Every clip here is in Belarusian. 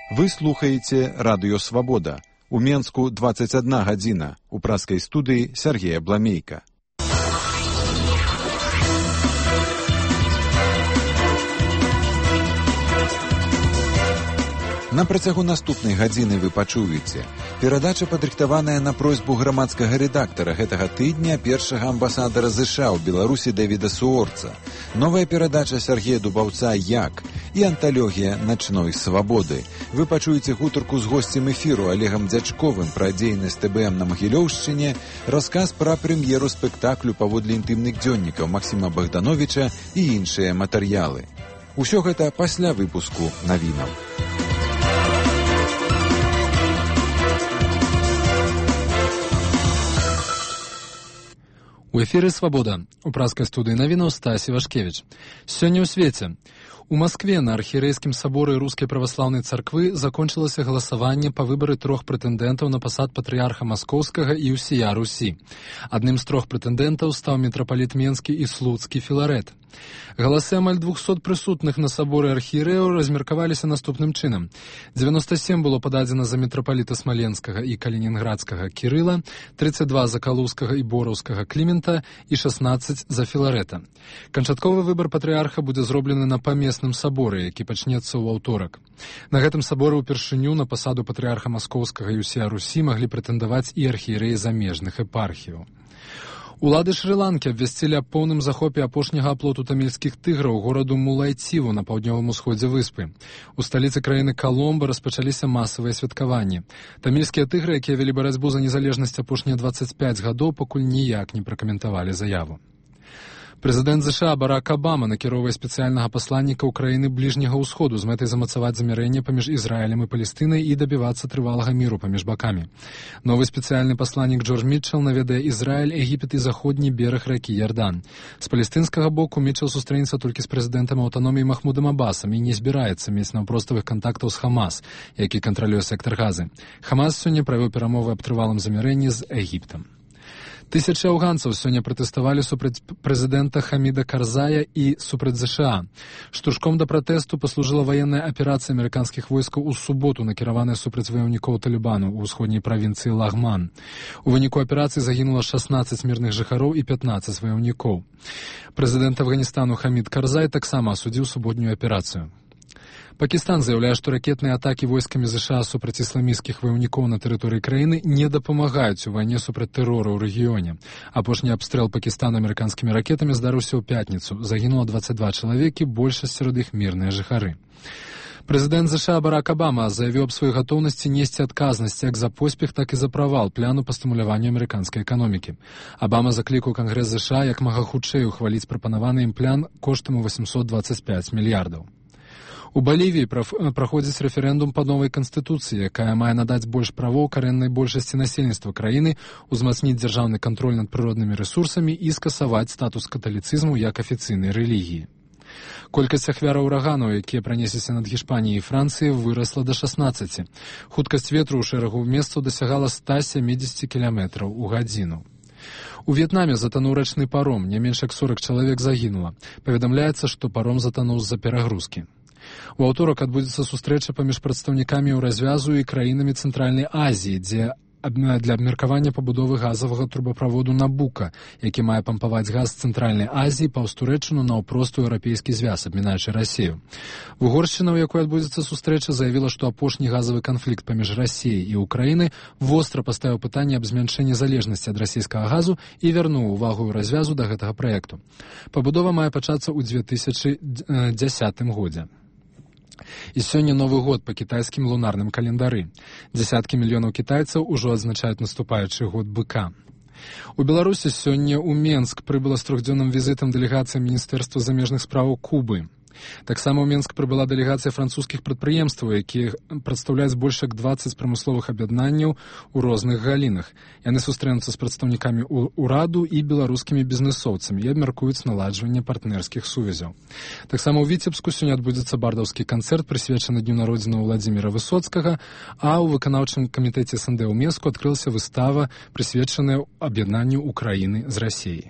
Вы слухаеце радыё «Свабода». У Менску 21 гадзіна. У праскай студыі Сергея Бламейка. На працягу наступнай гадзіны вы пачуеце. Перадача падрыхтаваная на просьбу грамадскага рэдактара гэтага тыдня першага амбасадара США ў Беларусі Дэвіда Суорца. Новая перадача Сергея Дубаўца «Як» і анталогія «Начной свабоды». Вы пачуеце гутарку з госцем эфіру Олегам Дзячковым пра дзейнасць ТБМ на Магілёўшчыне, расказ пра прэм'еру спектаклю паводле інтымных дзённікаў Максіма Богдановича і іншыя матэрыялы. Усё гэта пасля выпуску навінаў. У эфіры «Свабода». У праскай студыі навінаў Стась Івашкевіч. Сёння ў свеце. У Маскве на архієрейскім саборы Рускай праваслаўнай царквы закончылася галасаванне па выбары 3 прэтэндэнтаў на пасад патрыярха Маскоўскага і ўсія Русі. Адным з 3 прэтэндэнтаў стаў мітрапаліт Менскі і Слуцкі Філарэт. Галасы амаль 200 прысутных на саборы архіерэяў размеркаваліся наступным чынам. 97 было пададзена за мітрапаліта Смаленскага і Калінінградскага Кірыла, 32 за Калузскага і Бораўскага Клімента і 16 за Філарэта. Канчатковы выбар патрыярха будзе зроблены на памесным саборы, які пачнецца ў аўторак. На гэтым саборы ўпершыню на пасаду патрыярха Маскоўскага і ўсія Русі маглі прэтэндаваць і архіерэі замежных епархіяў. Улады Шры-Ланкі абвясцілі аб поўным захопе апошняга аплоту тамільскіх тыграў гораду Мулайціву на паўднёвым усходзе выспы. У сталіцы краіны Каломба распачаліся масавыя святкаванні. Тамільскія тыгры, якія вялі барацьбу за незалежнасць апошнія 25 гадоў, пакуль ніяк не пракаментавалі заяву. Прэзідэнт США Барак Абама накіроўвае спецыяльнага пасланніка ў краіны бліжняга ўсходу з мэтай замацаваць замірэнне паміж Ізраілем і Палестынай і дабівацца трывалага міру паміж бакамі. Новы спецыяльны пасланнік Джордж Мітчел наведае Ізраіль, Егіпет і заходні бераг ракі Ярдан. З палестынскага боку Мітчел сустрэнецца толькі з прэзідэнтам аўтаноміі Махмудам Абасам і не збіраецца мець наўпроставых кантактаў з Хамас, які кантралюе сектар Газы. Хамас сёння правёў перамовы аб трывалым замірэнні з Егіптам. Тысячы афганцаў сёння пратэставалі супраць прэзідэнта Хаміда Карзая і супраць ЗША. Штуршком да пратэсту паслужыла ваенная аперацыя амерыканскіх войскаў у суботу, накіраваная супраць ваяўнікоў Талібану ў усходняй правінцыі Лагман. У выніку аперацыі загінула 16 мірных жыхароў і 15 ваяўнікоў. Прэзідэнт Афганістану Хамід Карзай таксама асудзіў суботнюю аперацыю. Пакістан заяўляе, што ракетныя атакі войскамі ЗША супраць ісламісцкіх ваяўнікоў на тэрыторыі краіны не дапамагаюць у вайне супраць тэрору ў рэгіёне. Апошні абстрэл Пакістана амерыканскімі ракетамі здарыўся ў пятніцу. Загінула 22 чалавекі, большасць сярод іх мірныя жыхары. Прэзідэнт ЗША Барак Абама заявіў аб сваёй гатоўнасці несці адказнасць як за поспех, так і за правал пляну па стымуляванню амерыканскай эканомікі. Абама заклікаў Кангрэс ЗША як мага хутчэй ухваліць прапанаваны ім плян коштам у 825 мільярдаў. У Балівіі праходзіць рэферэндум па новай канстытуцыі, якая мае надаць больш правоў карэннай большасці насельніцтва краіны, узмацніць дзяржаўны кантроль над прыроднымі рэсурсамі і скасаваць статус каталіцызму як афіцыйнай рэлігіі. Колькасць ахвяраў ураганаў, якія пранесліся над Гішпаніяй і Францыяй, вырасла да 16. Хуткасць ветру ў шэрагу месцаў дасягала 170 км у гадзіну. У В'етнаме затануў рачны паром, не менш як 40 чалавек загінула. Паведамляецца, што паром затануў з-за перагрузкі. У аўторак адбудзецца сустрэча паміж прадстаўнікамі ўразвязу і краінамі Цэнтральнай Азіі, дзе для абмеркавання пабудовы газавага трубаправоду Набука, які мае пампаваць газ Цэнтральнай Азіі паўз Турэччыну наўпрост у еўрапейскі звяз, абмінаючы Расію. Вугоршчына, у якой адбудзецца сустрэча, заявіла, што апошні газавы канфлікт паміж Расіяй і Украінай востра паставіў пытанне аб змяншэнні залежнасці ад расійскага газу і вярнуў увагу развязу да гэтага праекту. Пабудова мае пачацца ў 2010 годзе. І сёння Новы год па кітайскім лунарным календары. Дзясяткі мільёнаў кітайцаў ужо адзначаюць наступаючы год быка. У Беларусі сёння ў Менск прыбыла з 3-дзённым візітам дэлегацыя Міністэрства замежных спраў Кубы. Таксама ў Менск прыбыла дэлегацыя французскіх прадпрыемстваў, якія прадстаўляюць больш як 20 прамысловых аб'яднанняў у розных галінах. Яны сустрэнуцца з прадстаўнікамі ўраду і беларускімі бізнэсоўцамі і абмяркуюць наладжванне партнерскіх сувязяў. Таксама ў Віцебску сёння адбудзецца бардаўскі канцэрт, прысвечаны дню народзінаў Уладзіміра Высоцкага, а ў выканаўчым камітэце СНД ў Менску адкрылася выстава, прысвечаная аб'яднанню Украіны з Расіяй.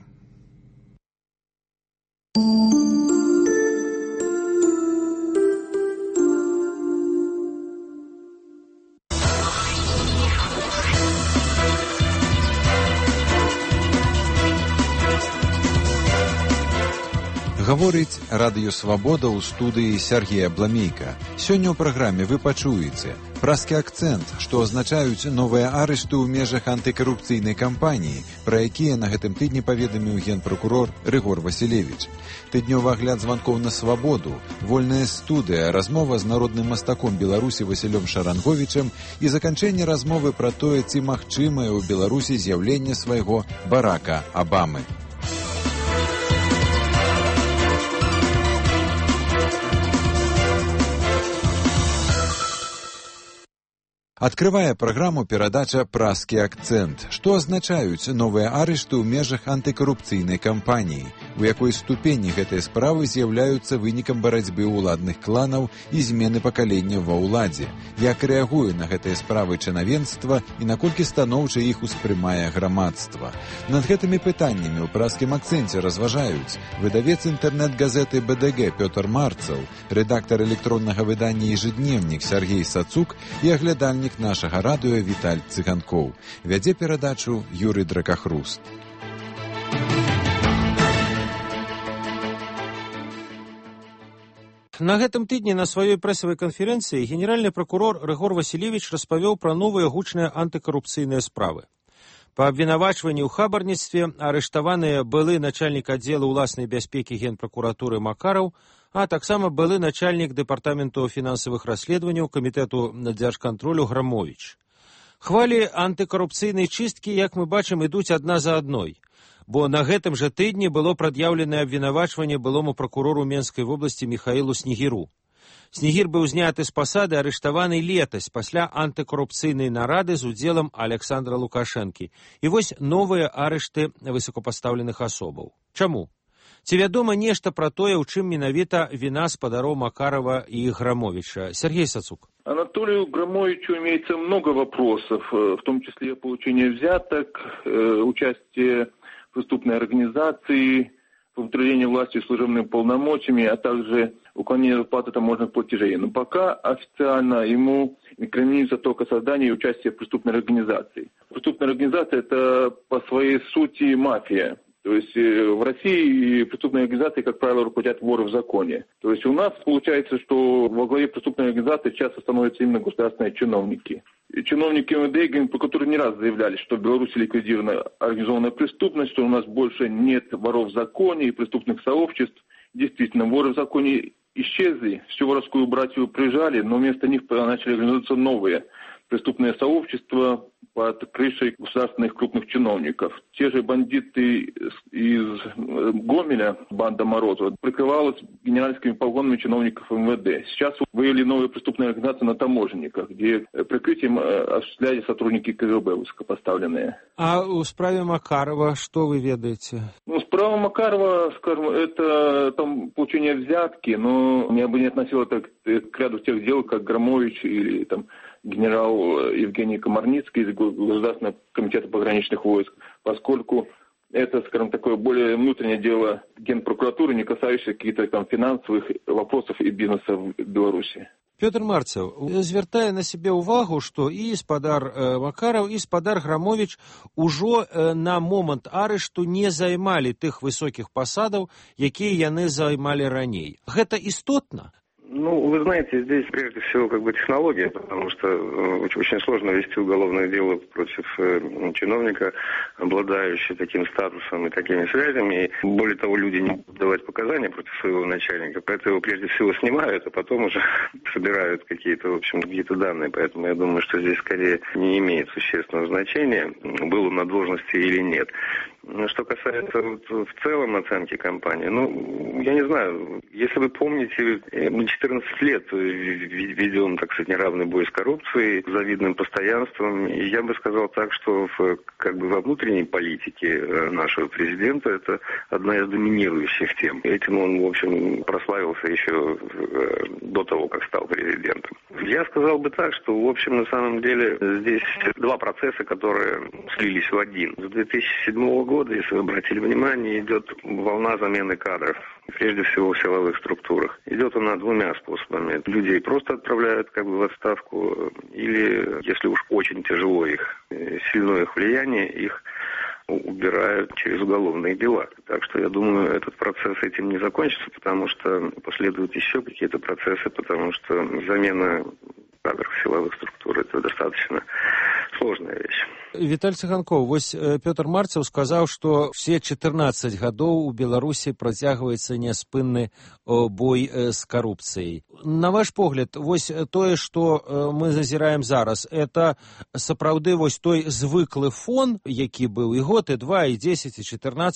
Гаворыць радыё «Свабода» ў студыі Сергея Бламейка. Сёння ў праграме вы пачуеце празкі акцэнт, што азначаюць новыя арышты ў межах антыкарупцыйнай кампаніі, пра якія на гэтым тыдні паведаміў генпракурор Рыгор Васілевіч. Тыднёвы агляд званкоў на «Свабоду», вольная студыя, размова з народным мастаком Беларусі Васілём Шаранговічам і заканчэнне размовы пра тое, ці магчымае ў Беларусі з'яўленне свайго Барака Абамы. Открывае праграму перадача «Празкі акцэнт». Што азначаюць новыя арышты ў межах антыкарупцыйнай кампаніі? У якой ступені гэтыя справы з'яўляюцца вынікам барацьбы ўладных кланаў і змены пакалення ва ўладзе? Як рэагуе на гэтыя справы чынавенства і наколькі станоўча іх успрымае грамадства? Над гэтымі пытаннямі ў празкім акцэнце разважаюць выдавец інтэрнэт-газеты БДГ Пётр Марцаў, рэдактар электроннага выдання «Ежедневнік» Сергей Сацук і аглядальнік нашага радыё Віталь Цыганкоў. Вядзе перадачу Юрый Дракахруст. На гэтым тыдні на сваёй прэсавай канферэнцыі генеральны пракурор Рыгор Васілевіч распавёў пра новыя гучныя антыкарупцыйныя справы. Па абвінавачванні ў хабарніцтве арыштаваныя былы начальнік аддзелу ўласнай бяспекі генпракуратуры Макараў, а таксама былы начальнік дэпартаменту фінансавых расследаванняў камітэту дзяржкантролю Грамовіч. Хвалі антыкарупцыйнай чысткі, як мы бачым, ідуць адна за адной, бо на гэтым жа тыдні было прад'яўленае абвінавачванне былому пракурору Менскай вобласці Міхаілу Снегіру. Снегір быў зняты з пасады, арыштаваны летась пасля антыкарупцыйнай нарады з удзелам Александра Лукашэнкі. І вось новыя арышты высокапастаўленых асобаў. Чаму? Ці вядома нешта пра тое, у чым менавіта віна спадароў Макарова і Грамовича? Сергей Сацук. Анатолию Громовичу имеется много вопросов, в том числе получение взяток, участие в преступной организации, управление властью служебными полномочиями, а также уклонение выплаты таможенных платежей. Но пока официально ему инкриминируется только создание и участие в преступной организации. Преступная организация – это по своей сути мафия. То есть в России преступные организации, как правило, руководят воры в законе. То есть у нас получается, что во главе преступной организации часто становятся именно государственные чиновники. И чиновники МВД и Генпрокуратуры не раз заявляли, что в Беларуси ликвидирована организованная преступность, что у нас больше нет воров в законе и преступных сообществ. Действительно, воры в законе исчезли, всю воровскую братью прижали, но вместо них начали организовываться новые преступные сообщества под крышей государственных крупных чиновников. Те же бандиты из Гомеля, банда Морозова, прикрывалась генеральскими погонами чиновников МВД. Сейчас выявили новые преступные организации на таможенниках, где прикрытием осуществляли сотрудники КГБ высокопоставленные. А у справе Макарова что вы ведаете? Ну, справа Макарова, скажем, это там получение взятки, но я бы не относил это к ряду тех дел, как Громович или там генерал Евгений Комарницкий из Государственного комитета пограничных войск, поскольку это, скажем, такое более внутреннее дело Генпрокуратуры, не касающееся каких-то там финансовых вопросов и бизнеса в Беларуси. Пётр Марцаў звяртае на сябе ўвагу, што і спадар Макараў, і спадар Грамович ужо на момант арышту не займалі тых высокіх пасадаў, якія яны займалі раней. Гэта істотна? Ну, вы знаете, здесь прежде всего технология, потому что очень сложно вести уголовное дело против чиновника, обладающего таким статусом и такими связями. И более того, люди не будут давать показания против своего начальника, поэтому его прежде всего снимают, а потом уже собирают какие-то данные. Поэтому я думаю, что здесь скорее не имеет существенного значения, был он на должности или нет. Что касается в целом оценки компании, я не знаю, если вы помните, мы 14 лет ведем, так сказать, неравный бой с коррупцией, с завидным постоянством, и я бы сказал так, что во внутренней политике нашего президента это одна из доминирующих тем. Этим он, в общем, прославился еще до того, как стал президентом. Я сказал бы так, что, в общем, на самом деле здесь два процесса, которые слились в один. С 2007 года, если вы обратили внимание, идет волна замены кадров, прежде всего в силовых структурах. Идет она двумя способами. Людей просто отправляют в отставку, или, если уж очень тяжело их, сильно их влияние, их убирают через уголовные дела. Так что я думаю, этот процесс этим не закончится, потому что последуют еще какие-то процессы, потому что замена кадров силовых структур – это достаточно сложная вещь. Віталь Цыганкоў, вось Пётр Марцаў сказаў, што все 14 гадоў у Беларусі працягваецца няспынны бой з карупцыяй. На ваш погляд, вось тое, што мы зазіраем зараз, это сапраўды вось той звыклы фон, які быў і год, і 2, і 10, і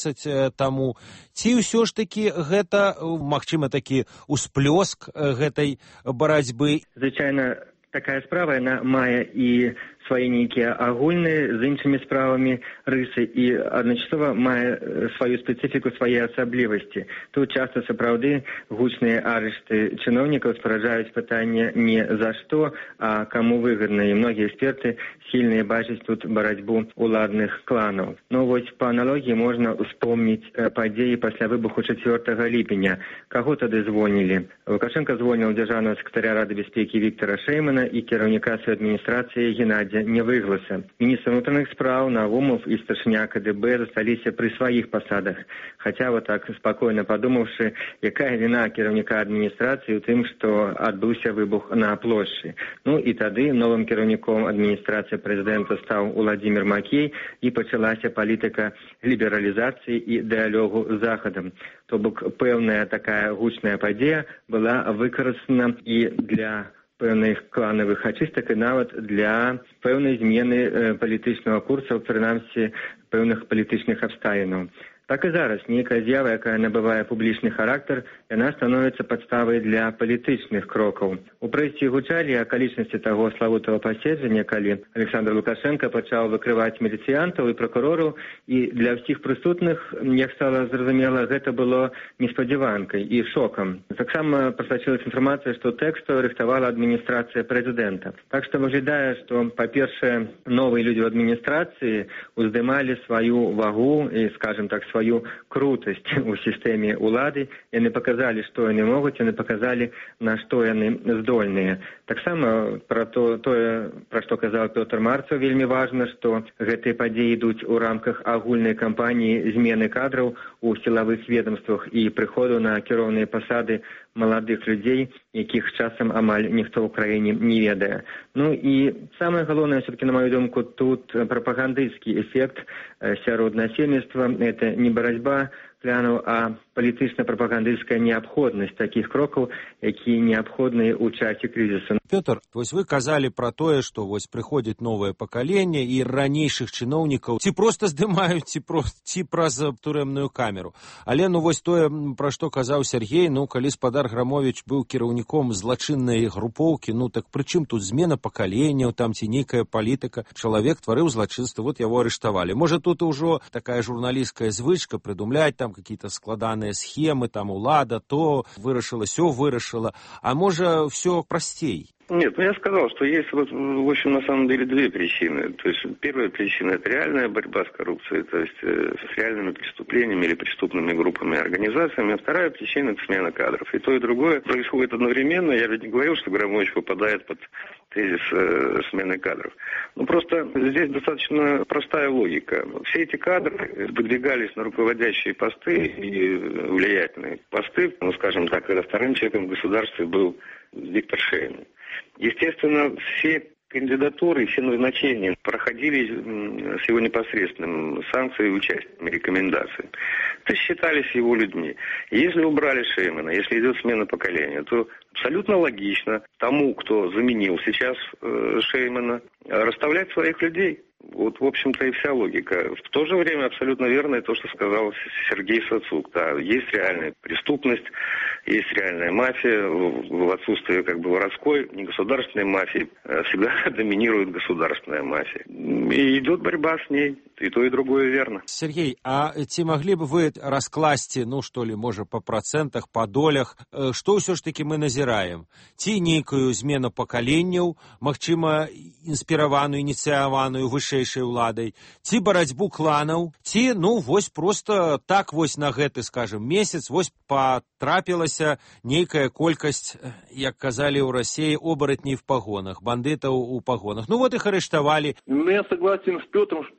14 таму, ці ўсё ж такі гэта, магчыма, такі усплёск гэтай барацьбы? Звычайна, такая справа, яна мае і свае нейкія агульныя з іншымі справамі рысы і адначасова мае сваю спецыфіку, свае асаблівасці. Тут часта сапраўды гучныя арышты чыноўнікаў спараджаюць пытанне не за што, а каму выгадна. І многія эксперты схільныя бачыць тут барацьбу уладных кланаў. Ну вось па аналогіі можна успомніць падзеі пасля выбуху 4 ліпеня. Каго тады звольнілі? Лукашенко звольніў дзяржаўнага сакратаря Рады бяспекі Віктора Шэймана і кіраўніка сваёй адміністрацыі Геннадзія Невыгласа. Міністр внутренних справ, Наумов і старшыня КДБ засталіся пры сваіх пасадах. Хаця вот так спакойна падумаўшы, якая віна кіраўніка адміністрацыі ў тым, што адбыўся выбух на плошчы. Ну і тады новым кіраўніком адміністрацыі прэзідэнта стаў Уладзімір Макей і пачалася палітыка лібералізацыі і дыялогу з Захадам. То бок пэўная такая гучная падзея была выкарыстана і для пэўных кланавых ачыстак і нават для пэўнай змены палітычнага курса, прынамсі пэўных палітычных абставінаў. Так і зараз нейкая з'ява, якая набывае публічны характар, яна становіцца падставай для палітычных крокаў. У прэсе гучалі акалічнасці таго славутага паседжання, калі Александр Лукашенко пачаў выкрываць міліцыянтаў і пракурораў, і для ўсіх прысутных, як стала зразумела, гэта было неспадзяванкай і шокам. Таксама прасачылася інфармацыя, што тэкст рыхтавала адміністрацыя прэзідэнта. Так што выглядае, што, па-першае, новыя людзі ў адміністрацыі уздымалі сваю вагу і, скажем так, сваю крутасць у сістэме ўлады. Яны паказалі, што яны могуць, яны паказалі, на што яны здольныя. Таксама пра тое, пра што казаў Пётр Марцаў, вельмі важна, што гэтыя падзеі ідуць у рамках агульнай кампаніі змены кадраў у сілавых ведомствах і прыходу на кіроўныя пасады маладых людзей, якіх часам амаль ніхто ў краіне не ведае. Ну і самае галоўнае, все-таки, на мою думку, тут прапагандысцкі эфект сярод насельніцтва. Это не барацьба кланаў, а палітычна-прапагандысцкая неабходнасць такіх крокаў, якія неабходныя ў часе крызісу. Пётр, вось вы казалі пра тое, што вось прыходзіць новае пакаленне і ранейшых чыноўнікаў ці проста здымаюць, ці праз турэмную камеру. Але ну вось тое, пра што казаў Сергей, ну калі спадар Грамовіч быў кіраўніком злачыннай групоўкі, ну так прычым тут змена пакаленняў, там ці нейкая палітыка, чалавек тварыў злачынства, вот яго арыштавалі. Можа тут ужо такая журналісцкая звычка прыдумляць там какие-то складанные схемы, там улада то вырашила, сё вырашила, а может все простей? Нет, я сказал, что есть, в общем, на самом деле две причины. То есть первая причина – это реальная борьба с коррупцией, то есть с реальными преступлениями или преступными группами и организациями. А вторая причина – это смена кадров. И то, и другое происходит одновременно. Я ведь не говорил, что Громович попадает под тезис смены кадров. Ну, просто здесь достаточно простая логика. Все эти кадры выдвигались на руководящие посты и влиятельные посты, ну, скажем так, когда вторым человеком в государстве был Виктор Шейман. Естественно, все кандидатуры, все назначения проходили с его непосредственным санкцией и участием, рекомендацией. То есть считались его людьми. Если убрали Шеймана, если идет смена поколения, то абсолютно логично тому, кто заменил сейчас Шеймана, расставлять своих людей. Вот, в общем-то, и вся логика. В то же время абсолютно верно то, что сказал Сергей Сацук. Да, есть реальная преступность, есть реальная мафия. В отсутствии как бы воровской, негосударственной мафии всегда доминирует государственная мафия. И идет борьба с ней. И то, и другое верно. Сергей, а ці могли бы вы раскласці, ну, что ли, может, по процентах, по долях, что все ж таки мы назираем? Ці нейкую змену пакаленняў, магчыма, інспіраваную, ініцыяваную вышэйшай уладай, ці барацьбу кланаў, ці, ну, вось просто так вось на гэты, скажем, месяц, вось потрапілася нейкая колькасць, як казалі ў России, оборотней в погонах, бандитов у погонах. Ну, вот их арыштовали. Ну, я согласен с Петром, что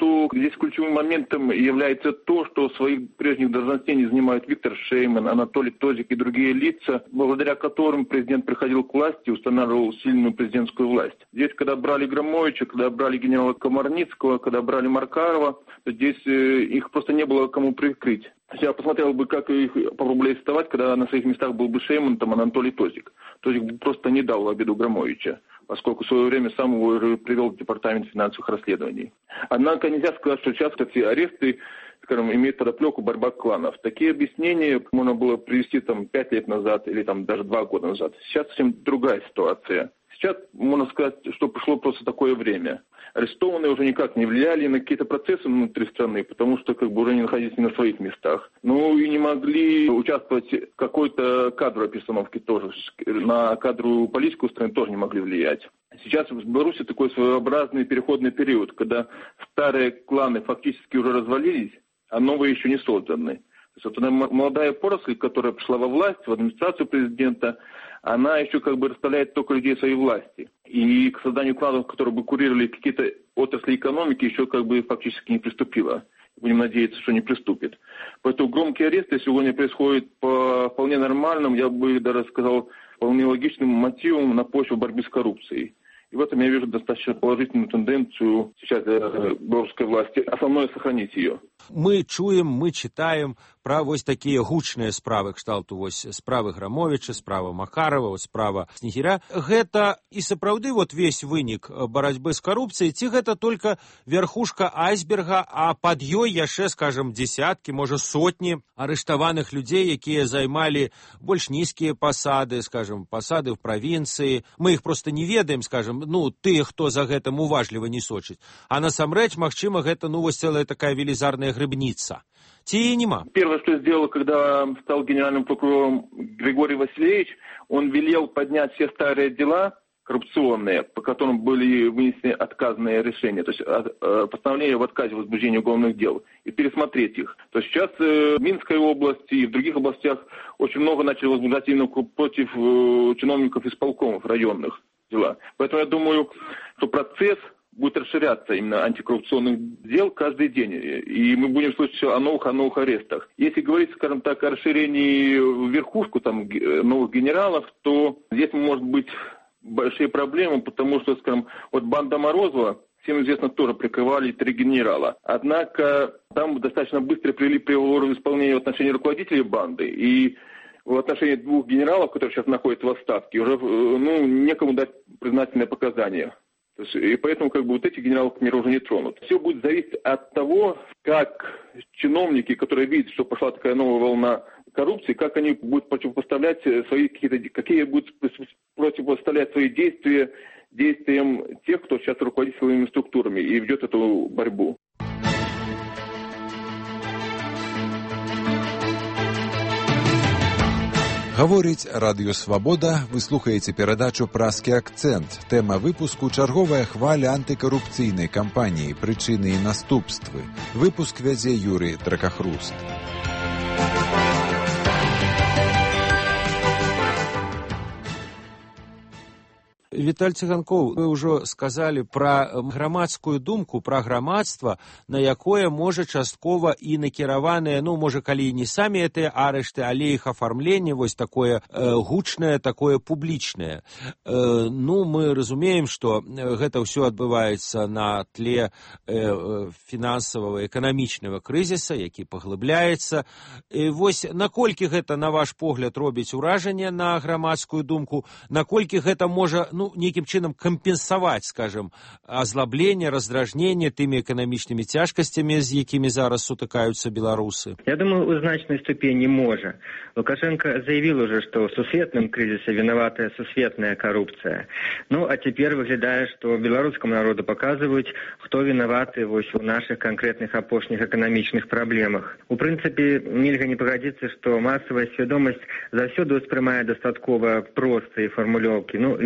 Здесь ключевым моментом является то, что своих прежних должностей не занимают Виктор Шейман, Анатолий Тозик и другие лица, благодаря которым президент приходил к власти и устанавливал сильную президентскую власть. Здесь, когда брали Громовича, когда брали генерала Комарницкого, когда брали Маркарова, то здесь их просто не было кому прикрыть. Я посмотрел бы, как их попробовали арестовать, когда на своих местах был бы Шейман, там Анатолий Тозик. Тозик бы просто не дал в обиду Громовича, поскольку в свое время сам его привел в департамент финансовых расследований. Однако нельзя сказать, что сейчас эти аресты, скажем, имеют подоплеку борьба кланов. Такие объяснения можно было привести 5 лет назад или даже 2 года назад. Сейчас совсем другая ситуация. Сейчас можно сказать, что пришло просто такое время. Арестованные уже никак не влияли на какие-то процессы внутри страны, потому что уже не находились на своих местах. Ну и не могли участвовать в какой-то кадровой перестановке тоже. На кадровую политику страны тоже не могли влиять. Сейчас в Беларуси такой своеобразный переходный период, когда старые кланы фактически уже развалились, а новые еще не созданы. То есть молодая поросль, которая пришла во власть, в администрацию президента, она еще расставляет только людей своей власти. И к созданию кланов, которые бы курировали какие-то отрасли экономики, еще фактически не приступила. Будем надеяться, что не приступит. Поэтому громкие аресты сегодня происходят по вполне нормальным, я бы даже сказал, вполне логичным мотивам на почве борьбы с коррупцией. И в этом я вижу достаточно положительную тенденцию сейчас белорусской власти. Основное — сохранить ее. Мы чуем, мы читаем про такие гучныя справы кшталту справы Грамовича, справа Макарова, справа Снегиря. Гэта і сапраўды весь вынік барацьбы з карупцыяй, ці гэта только верхушка айсберга, а пад ёй яшчэ, скажем, десяткі, можа сотні арыштаваных людзей, якія займалі больш нізкія пасады, скажем, пасады в правінцыі. Мы іх просто не ведаем, скажем, тыя, хто за гэтым уважліва не сочыць. А насамрэч, магчыма, гэта целая такая велизарная грыбница. Ці нема? Первое, что сделал, когда стал генеральным прокурором Григорий Васильевич, он велел поднять все старые дела коррупционные, по которым были вынесены отказные решения, то есть постановление в отказе в возбуждении уголовных дел, и пересмотреть их. То есть сейчас в Минской области и в других областях очень много начали возбуждать именно против чиновников исполкомов районных дела. Поэтому я думаю, что процесс будет расширяться именно антикоррупционных дел каждый день. И мы будем слышать о новых арестах. Если говорить, скажем так, о расширении в верхушку новых генералов, то здесь может быть большие проблемы, потому что, скажем, банда Морозова, всем известно, тоже прикрывали 3 генерала. Однако там достаточно быстро привели приговоры в исполнение в отношении руководителей банды. И в отношении 2 генералов, которые сейчас находятся в отставке, уже некому дать признательные показания. То есть, и поэтому эти генералы, к примеру, уже не тронут. Все будет зависеть от того, как чиновники, которые видят, что пошла такая новая волна коррупции, как они будут противопоставлять какие будут противопоставлять свои действия действиям тех, кто сейчас руководит своими структурами и ведет эту борьбу. Гаворыць Радыё Свабода, вы слухаеце перадачу «Празкі акцэнт». Тэма выпуску – чарговая хваля антыкарупцыйнай кампаніі, прычыны і наступствы. Выпуск вядзе Юрый Дракахруст. Віталь Цыганкоў, вы ўжо сказалі пра грамадскую думку, пра грамадства, на якое можа часткова і накіраваныя, можа, калі не самі гэтыя арышты, але іх афармленне такое гучнае, такое публічнае. Мы разумеем, што гэта ўсё адбываецца на тле фінансавага эканамічнага крызіса, які паглыбляецца. Наколькі гэта, на ваш погляд, робіць уражанне на грамадскую думку, наколькі гэта можа, неким чином компенсовать, скажем, озлобление, раздражнение теми экономичными тяжкостями, с якими зараз сутыкаются белорусы? Я думаю, у значной ступени может. Лукашенко заявил уже, что в сусветном кризисе виновата сусветная коррупция. А теперь выглядает, что белорусскому народу показывают, кто виноваты в наших конкретных опошних экономичных проблемах. У принципе, нельзя не погодиться, что массовая сведомость завсёды успрымае достатково простые формулёвки. Люди просто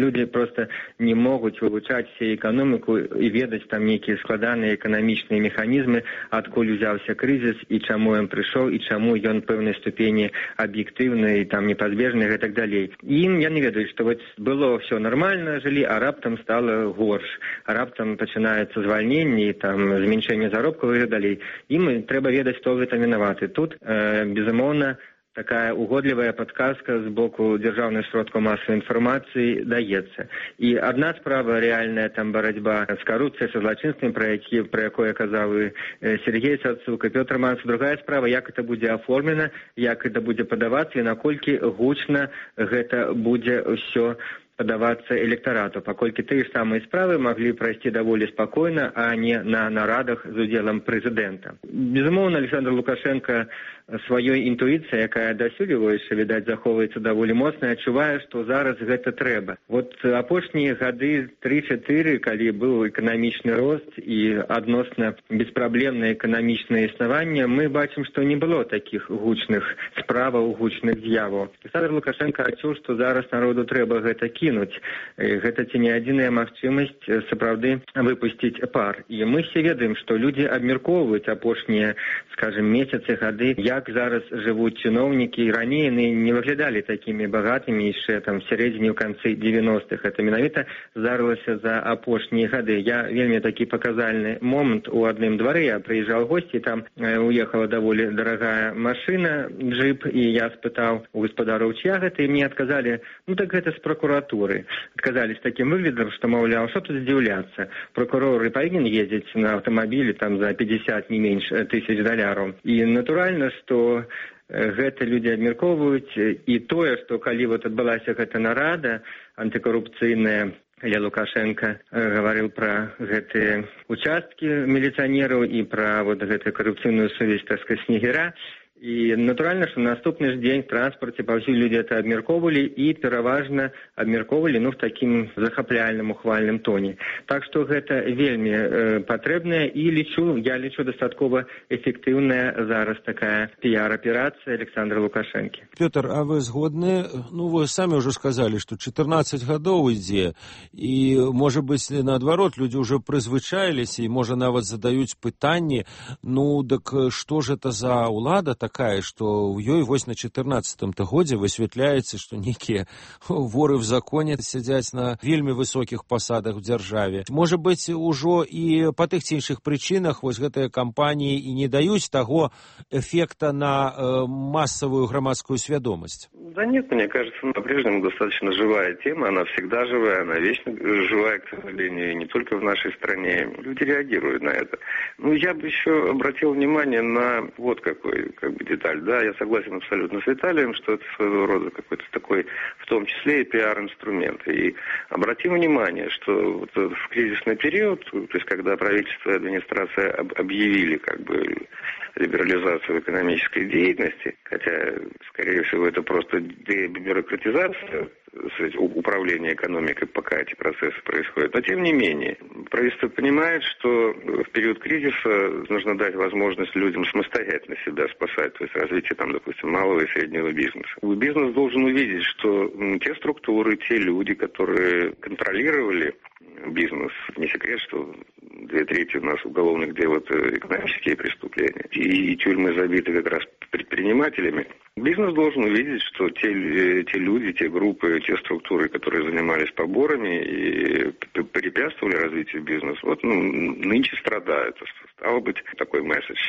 проста не могуць вывучаць всю эканоміку і ведаць там нейкія складаныя эканамічныя механізмы, адкуль узяўся крызіс і чаму ён прыйшоў і чаму ён пэўнай ступені аб'ектыўны і там непазбежны і так далей. І яны ведаюць, што вот было все нормально, жылі, а раптам стало горш, а раптам пачынаецца звальненне, там зменшэнне заробкаў і так далей. Ім трэба ведаць, хто гэта вінаваты. Тут, безумоўна, такая угодлівая падказка з боку дзяржаўных сродкаў масавай інфармацыі даецца. І адна справа рэальная там барацьба з карупцыяй, са злачынствамі, пра якое казаў і Сергей Сацук, і Пётр Манц. Другая справа, як гэта будзе аформлена, як гэта будзе падавацца і наколькі гучна гэта будзе ўсё падавацца электарату, паколькі тыя ж самыя справы маглі прайсці даволі спакойна, а не на нарадах з удзелам прэзідэнта. Безумоўна, Александр Лукашенко сваёй інтуіцыяй, якая дасюль яшчэ, відаць, захоўваецца даволі моцна, адчувае, што зараз гэта трэба. Вот апошнія гады 3-4, калі быў эканамічны рост і адносна беспраблемнае эканамічнае існаванне, мы бачым, што не было такіх гучных справаў, гучных з'яваў. Александр Лукашенко адчуў, што зараз народу трэба гэта кінуць. Гэта ці не адзіная магчымасць сапраўды выпусціць пар. І мы все ведаем, што людзі абмяркоўваюць апошнія, скажем, месяцы, гады, як зараз жывуць чыноўнікі. Раней яны не выглядалі такімі багатымі яшчэ там в сярэдзіне, ў канцы 90-х. Это менавіта здарылася за апошнія гады. Я вельмі такі паказальны момант у адным двары. Я прыязджаў госці, там уехала даволі дарагая машына, джип, і я спытаў у гаспадароў, чья гэта, і мне адказалі, ну так гэта з прокуратуры. Адказалі з такім выглядам, што, маўляў, што тут здзіўляцца. Прокурор і павінен ездзіць на аўтамабілі там за 50 не менш тысяч $. І натуральна, што гэта людзі абмяркоўваюць, і тое, што калі вот адбылася гэта нарада антыкарупцыйная, калі Лукашенко гаварыў пра гэтыя участкі міліцыянераў і пра вот гэтую карупцыйную сувязь, так сказать, снегера. І натуральна, што на наступны ж дзень в транспарце паўсюль людзі это абмяркоўвалі і пераважна абмяркоўвалі в такім захапляльным, ухвальным тоне. Так што гэта вельмі патрэбная і я лічу дастаткова эфектыўная зараз такая піар-аперацыя Александра Лукашэнкі. Пётр, а вы згодны? Ну, вы самі ўжо сказалі, што 14 гадоў ідзе, і, можа быць, наадварот, людзі ўжо прызвычаіліся і, можа, нават задаюць пытанні, ну, дык што ж это за ўлада такая, што ў ёй вось на 14-м годзе высвятляецца, што нейкія воры в законе сядзяць на вельмі высокіх пасадах у дзяржаве. Можа быць, ужо і па тых ці іншых прычынах вось гэтыя кампаніі і не даюць таго эффекта на массовую громадскую свядомасць? Да нет, мне кажется, по-прежнему достаточно живая тема, она всегда живая, она вечно живая, к сожалению, и не только в нашей стране. Люди реагируют на это. Ну, я бы еще обратил внимание на вот какой деталь. Да, я согласен абсолютно с Виталием, что это своего рода какой-то такой, в том числе и пиар-инструмент. И обратим внимание, что вот в кризисный период, то есть когда правительство и администрация объявили как бы либерализацию экономической деятельности, хотя, скорее всего, это просто дебюрократизация управления экономикой, пока эти процессы происходят. Но, тем не менее, правительство понимает, что в период кризиса нужно дать возможность людям самостоятельно себя спасать, то есть развитие, там, допустим, малого и среднего бизнеса. Бизнес должен увидеть, что те структуры, те люди, которые контролировали бизнес, не секрет, что 2/3 у нас уголовных дел это экономические преступления, и тюрьмы забиты как раз предпринимателями. Бизнес должен увидеть, что те люди, те группы, те структуры, которые занимались поборами и препятствовали развитию бизнеса, вот нынче страдают. Стало быть, такой месседж.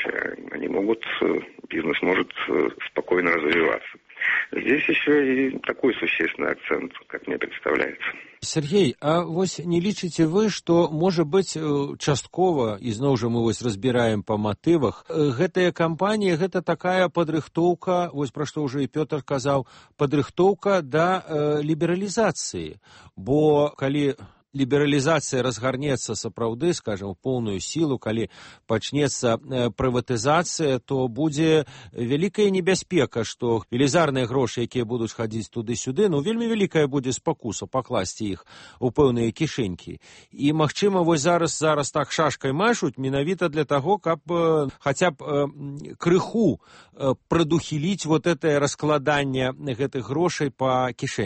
Бизнес может спокойно развиваться. Здесь еще и такой существенный акцент, как мне представляется. Сергей, а вось не лічыце вы, што, можа быць, часткова, і зноў жа мы вось разбіраем па матывах, гэтая кампанія, гэта такая падрыхтоўка, вось пра што ўжо і Пётр казаў, падрыхтоўка да лібералізацыі, бо калі лібералізацыя разгарнецца сапраўды, скажем, у поўную сілу, калі пачнецца прыватызацыя, то будзе вялікая небяспека, што велізарныя грошы, якія будуць хадзіць туды-сюды, вельмі вялікая будзе спакуса пакласці іх у пэўныя кішэнькі. І, магчыма, вось зараз так шашкай машуць менавіта для таго, каб хаця б крыху прадухіліць вот гэтае раскладанне гэтых грошай па кішэнях.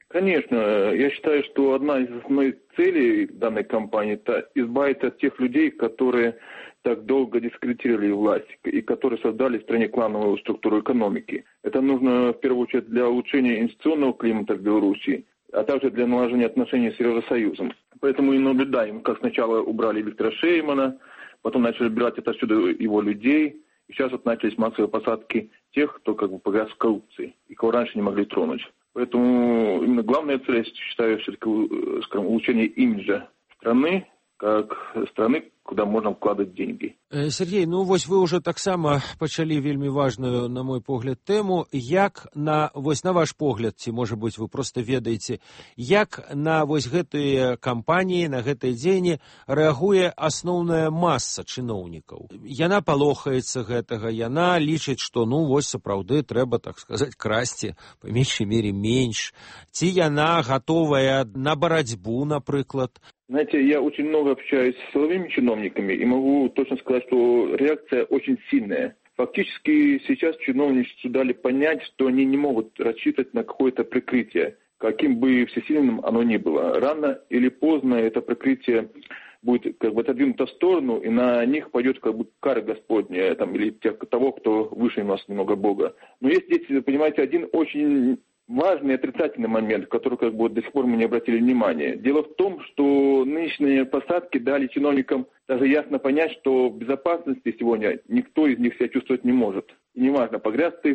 Конечно. Я считаю, что одна из основных целей данной кампании – это избавиться от тех людей, которые так долго дискредитировали власть и которые создали в стране клановую структуру экономики. Это нужно, в первую очередь, для улучшения инвестиционного климата в Беларуси, а также для налаживания отношений с Евросоюзом. Поэтому и наблюдаем, как сначала убрали Виктора Шеймана, потом начали убирать отовсюду его людей, и сейчас вот начались массовые посадки тех, кто как бы погряз в коррупции и кого раньше не могли тронуть. Поэтому именно главная цель, я считаю, все-таки, скажем, улучшение имиджа страны, как страны, куда можна вкладаць деньги. Сергей, ну вось вы уже таксама пачалі вельмі важную, на мой погляд, тэму. Як на ваш погляд, ці, можа быць, вы просто ведаеце, як на вось гэтыя кампаніі, на гэтыя дзеянні рэагуе асноўная маса чыноўнікаў? Яна палохаецца гэтага, яна лічыць, што, ну, вось сапраўды трэба, так сказаць, красці, па меншай мере, менш. Ці яна гатовая на барацьбу, напрыклад? Знаете, я очень много общаюсь с силовыми чиновниками и могу точно сказать, что реакция очень сильная. Фактически сейчас чиновничеству дали понять, что они не могут рассчитывать на какое-то прикрытие, каким бы всесильным оно ни было. Рано или поздно это прикрытие будет как бы отодвинуто в сторону, и на них пойдет как бы кара Господня, там, или того, кто выше нас немного Бога. Но есть здесь, понимаете, один очень важный отрицательный момент, который как бы до сих пор мы не обратили внимания. Дело в том, что нынешние посадки дали чиновникам даже ясно понять, что в безопасности сегодня никто из них себя чувствовать не может. И неважно, погряз ты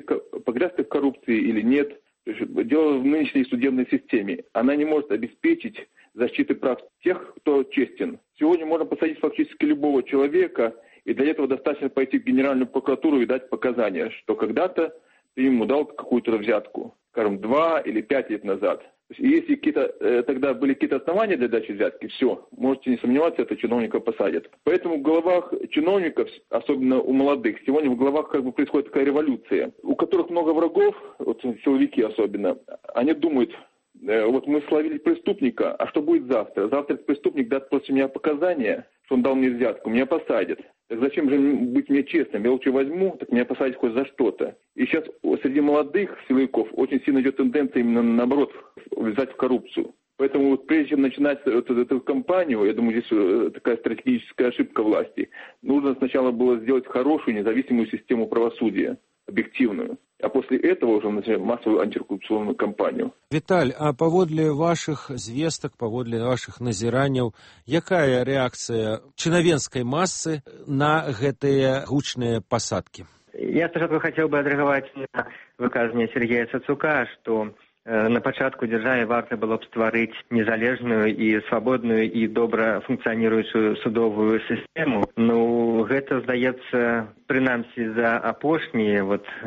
в коррупции или нет. То есть дело в нынешней судебной системе. Она не может обеспечить защиты прав тех, кто честен. Сегодня можно посадить фактически любого человека, и для этого достаточно пойти в Генеральную прокуратуру и дать показания, что когда-то ты ему дал какую-то взятку, скажем, 2 или 5 лет назад. То есть, если тогда были какие-то основания для дачи взятки, все, можете не сомневаться, это чиновника посадят. Поэтому в головах чиновников, особенно у молодых, сегодня в головах как бы происходит такая революция, у которых много врагов, вот силовики особенно, они думают, вот мы словили преступника, а что будет завтра? Завтра этот преступник даст против меня показания, что он дал мне взятку, меня посадят. Так зачем же быть мне честным? Я лучше возьму, так меня посадят хоть за что-то. И сейчас среди молодых силовиков очень сильно идет тенденция именно наоборот влезать в коррупцию. Поэтому вот прежде чем начинать эту кампанию, я думаю, здесь такая стратегическая ошибка власти. Нужно сначала было сделать хорошую независимую систему правосудия, объективную. А после этого уже начать массовую антикоррупционную кампанию. Віталь, а паводле вашых звестак, паводле вашых назіранняў, якая рэакцыя чынавенскай масы на гэтыя гучныя пасадкі? Я спочатку хотел бы отреагировать на выказывание Сергея Сацука, что на пачатку дзяржаве варта было б стварыць незалежную і свабодную і добра функцыяніруючую судовую сістэму. Ну, гэта, здаецца, прынамсі за апошнія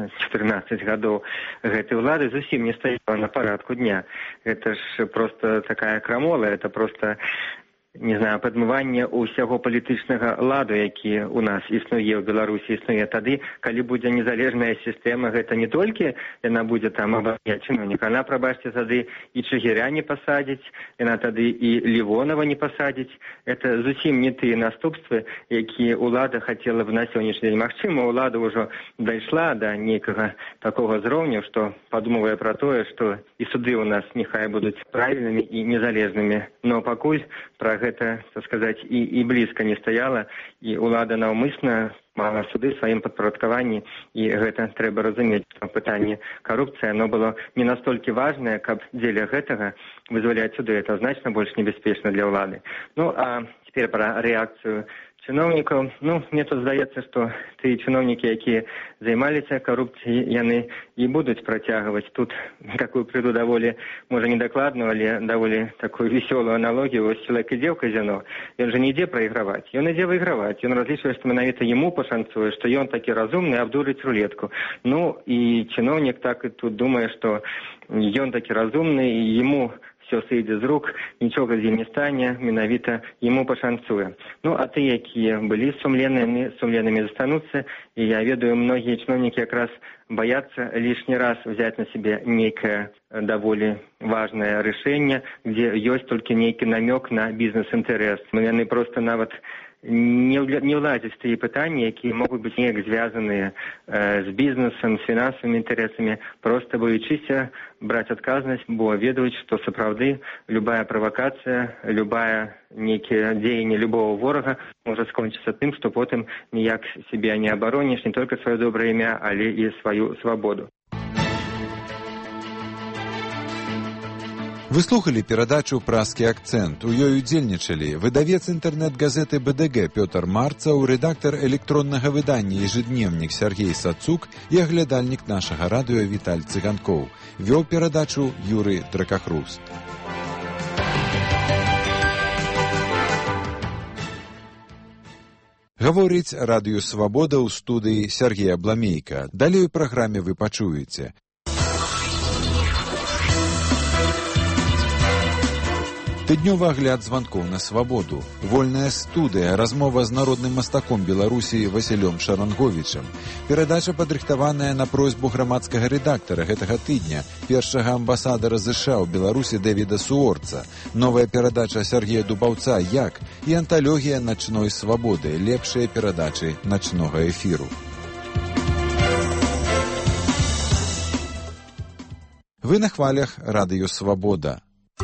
14 гадоў гэтай улады зусім не стаяла на парадку дня. Гэта ж просто такая крамола, это просто, не знаю, падмыванне ўсяго палітычнага ладу, які у нас існуе ў Беларусі, існуе тады, калі будзе незалежная сістэма, гэта не толькі яна будзе там абараняць чыноўніка, она, прабачце, тады і Чыгіря не пасадзіць, яна тады і Лівонова не пасадзіць. Это зусім не тыя наступствы, якія ўлада хацела б на сённяшні дзень. Магчыма, ўлада ўжо дайшла да нейкага такога зроўню, што падумвае пра тое, што і суды ў нас няхай будуць правільнымі і незалежнымі. Но пакуль пра гэта, так сказаць, і блізка не стаяла, і ўлада наўмысна мала суды в сваім падпарадкаванні, і гэта трэба разумець. Пытанне карупцыі, оно было не настолькі важнае, каб дзеля гэтага вызваляць суды. Это значна больш небяспечна для ўлады. Ну, а цяпер пра рэакцыю чыноўнікаў. Ну, мне тут здаецца, што тыя чыноўнікі, якія займаліся карупцыяй, яны і будуць працягваць. Тут такую прыду даволі, можа, недакладную, але даволі такую весёлую аналогію. Вось чалавек ідзе ў казино, ён жа не ідзе прайграваць, ён ідзе выйграваць. Ён разлічвае, што менавіта яму пашанцуе, што ён такі разумны, абдурыць рулетку. Ну, і чыноўнік так і тут думае, што ён такі разумны, і яму все сыдзе з рук, нічога з ім не стане, менавіта яму пашанцуе. Ну, а ты, якія былі сумленнымі застануцца, і я ведаю, многія чыноўнікі якраз баяцца лішні раз взять на себе нейкае даволі важнае рашэнне, дзе ёсць толькі нейкі намёк на бізнес-інтарэс. Яны проста нават не ўлазіць в тыя пытанні, якія могуць быць неяк звязаныя з бізнесам, з фінансавымі інтарэсамі, проста боючыся браць адказнасць, бо ведаюць, што сапраўды любая правакацыя, любая нейкія дзеянні любого ворага можа скончыцца тым, што потым ніяк сябе не абароніш, не толькі сваё добрае імя, але і сваю свабоду. Вы слухали перадачу «Празкі акцэнт». У ёй удзельнічалі выдавец інтэрнэт-газеты БДГ Пётр Марцаў, рэдактар электроннага выдання «Ежедневнік» Сергей Сацук і аглядальнік нашага радыё Віталь Цыганкоў. Вёў перадачу Юрый Дракахруст. Гаворыць радыё «Свабода» ў студыі Сергея Бламейка. Далей у праграме вы пачуеце. Тыднёвы агляд званкоў на свабоду. Вольная студыя, размова з народным мастаком Беларусі Васілём Шаранговічам. Перадача падрыхтаваная на просьбу грамадскага рэдактара гэтага тыдня, першага амбасадара ЗША ў Беларусі Дэвіда Суорца. Новая перадача Сергея Дубаўца «Як» і анталогія начной свабоды, лепшыя перадачы начнога эфіру. Вы на хвалях радыё «Свабода».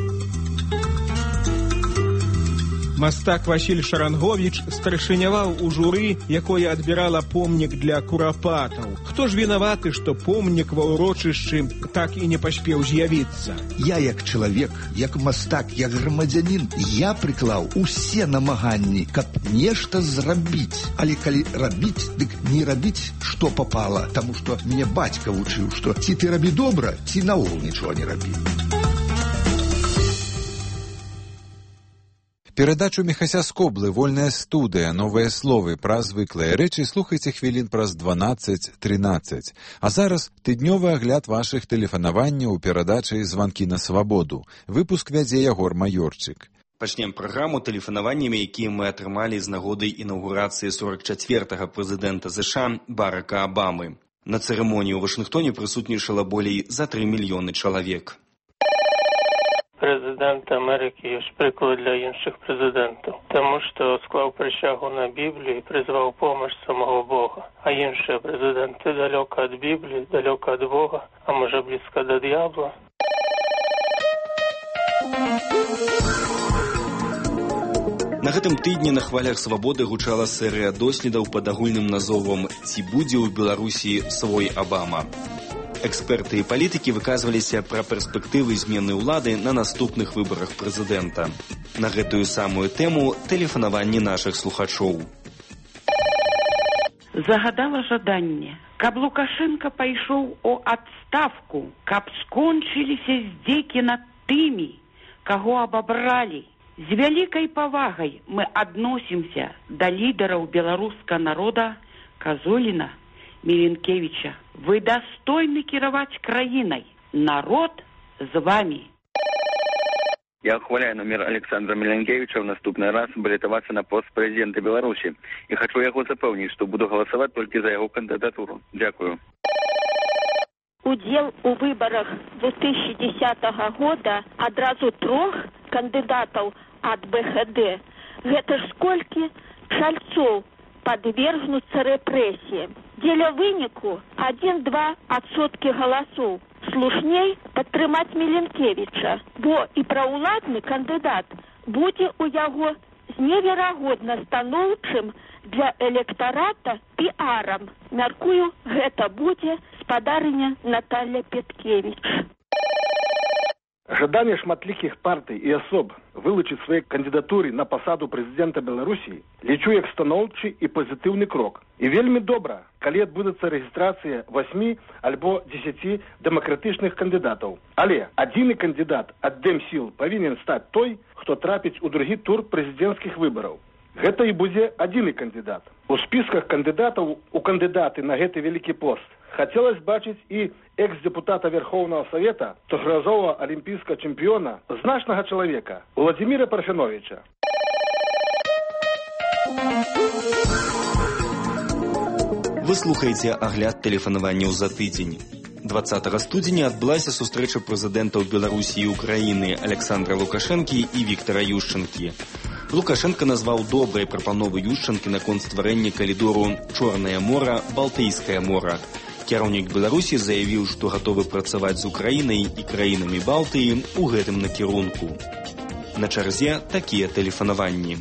Мастак Васіль Шаранговіч старшыняваў у журы, якое адбірала помнік для курапатаў. Хто ж вінаваты, што помнік ва ўрочышчы так і не паспеў з'явіцца? Я як чалавек, як мастак, як грамадзянін, я прыклаў усе намаганні, каб нешта зрабіць. Але калі рабіць, дык не рабіць, што папала, таму што мяне бацька вучыў, што ці ты рабі добра, ці наогул нічога не рабі. Перадачу Міхася Скоблы «Вольная студыя. Новыя словы» пра звыклыя рэчы слухайце хвілін праз 12-13. А зараз тыднёвы агляд вашых тэлефанаванняў у перадачы «Званкі на свабоду». Выпуск вядзе Ягор Маёрчык. Пачнем праграму тэлефанаваннямі, якія мы атрымалі з нагоды інаўгурацыі 44-га прэзідэнта ЗША Барака Абамы. На цырымоніі ў Вашынгтоне прысутнічала болей за 3 мільёны чалавек. Президент Америки є ж приклад для інших президентів, тому що склав присягу на Біблію і призвав помощь самого Бога. А інші президенти далеко від Біблії, далеко від Бога, а може близько до дьявола. На гэтым тыдні на хвалях свабоды гучала серыя доследаў пад агульным назовам «Ці будзе ў Беларусі свой Абама?». Эксперты і палітыкі выказваліся пра перспектывы змены ўлады на наступных выбарах прэзідэнта. На гэтую самую тэму тэлефанаванні нашых слухачоў. Загадала жаданне, каб Лукашенко пайшоў у адставку, каб скончыліся здзекі над тымі, каго абабралі. З вялікай павагай мы адносімся да лідараў беларускага народа Казуліна, Міленкевіча. Вы достойны кіраваць краінай. Народ з вами. Я ухваляю номер Александра Миленкевича в наступный раз баллотоваться на пост президента Беларуси. И хочу его запевнить, что буду голосовать только за его кандидатуру. Дякую. Удел у выборах 2010 года одразу 3 кандидатов от БХД. Это ж скольки шальцов подвергнуться репрессиям. Дзеля выніку 1-2% голосов. Слушней падтрымаць Міленкевіча, бо і праўладны кандыдат будзе ў яго з неверагодна станоўчым для электарата піарам. Мяркую, гэта будзе спадарыня Наталья Петкевич. Жаданне шматлікіх партый і асоб вылучыць свае кандыдатуры на пасаду прэзідэнта Беларусі лічу як станоўчы і пазітыўны крок. І вельмі добра, калі адбудзецца рэгістрацыя 8 альбо 10 дэмакратычных кандыдатаў. Але адзіны кандыдат ад Дэмсіл павінен стаць той, хто трапіць у другі тур прэзідэнцкіх выбараў. Гэта і будзе адзіны кандыдат. У спісках кандыдатаў у кандыдаты на гэты вялікі пост хацелось бачыць і экс-депутата Верховного Совета, трохразового олимпийского чемпиона, значного человека, Владимира Парфеновича. Вы слухаеце агляд тэлефанаванняў за тыдзень. 20 студзеня адбылася сустрэча прэзідэнтаў Беларусі і Украіны Александра Лукашэнкі і Віктора Ющэнкі. Лукашенко назваў добрай прапановы Ющанкі наконт стварэння калідору Чорнае мора, Балтыйскае мора. Кіраўнік Беларусі заявіў, што гатовы працаваць з Украінай і краінамі Балтыі ў гэтым накірунку. На чарзе такія тэлефанаванні.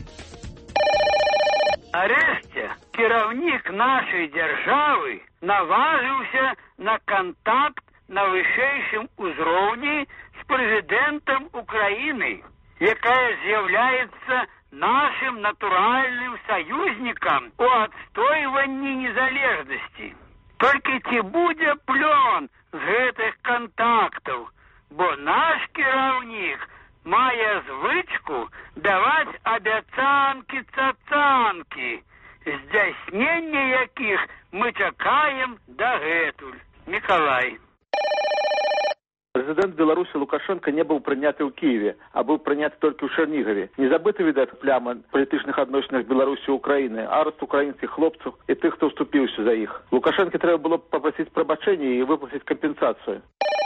Нарэшце, кіраўнік нашай дзяржавы наважыўся на кантакт на вышэйшым узроўні з прэзідэнтам Украіны, якая з'яўляецца нашым натуральным саюзнікам у адстойванні незалежнасці. Толькі ці будзе плён з гэтых кантактаў, бо наш кіраўнік мае звычку даваць абяцанкі-цацанкі, здзяйснення якіх мы чакаем дагэтуль. Миколай. Президент Беларуси Лукашенко не был прыняты ў Киеве, а был прыняты только ў Чернигове. Не забыта, відаць, пляма палітычных адносінах Беларусі і Украіны, арест украінскіх хлопцаў і тых, хто ўступіўся за іх. Лукашенко трэба было попросить прабачэння и выплатить компенсацию.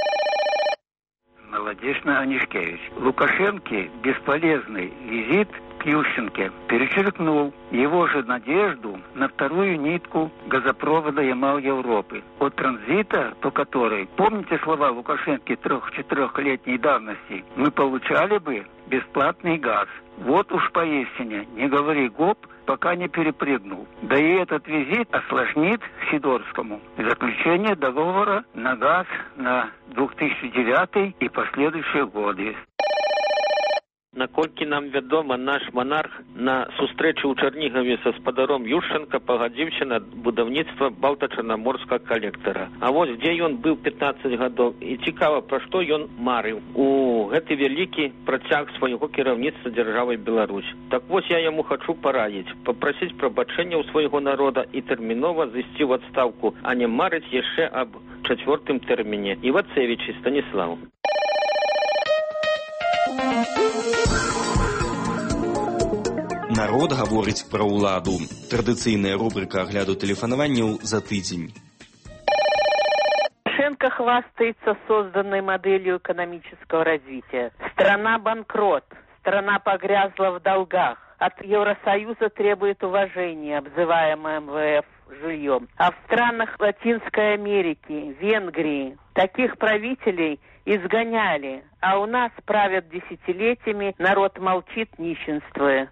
Молодечно Анишкевич. Лукашенко бесполезный визит к Ющенке перечеркнул его же надежду на вторую нитку газопровода Ямал Европы, от транзита, по которой, помните слова Лукашенко 3-4-летней давности, мы получали бы бесплатный газ. Вот уж поистине, не говори гоп, пока не перепрыгнул. Да и этот визит осложнит Сидорскому заключение договора на газ на 2009 и последующие годы. Наколькі нам вядома, наш манарх на сустрэчы ў Чарнігаве са спадаром Ющенка пагадзіўся на будаўніцтва Балта-Чарнаморскага калектара. А вось дзе ён быў 15 гадоў і цікава, пра што ён марыў у гэты вялікі працяг свайго кіраўніцтва дзяржавай Беларусь. Так вось я яму хачу парадзіць, папрасіць прабачэння ў свайго народа і тэрмінова зысці ў адстаўку, а не марыць яшчэ аб 4-тым тэрміне. Івацевіч Станіслав. Народ гаворыць пра ўладу. Традыцыйная рубрика агляду тэлефанаванняў за тыдзень. Лукашенко хвастается созданной моделью экономического развития. Страна банкрот, страна погрязла в долгах. От Евросоюза требует уважения, обзываемое МВФ жильем. А в странах Латинской Америки, Венгрии, таких правителей изгоняли, а у нас правят десятилетиями, народ молчит, нищенствуя.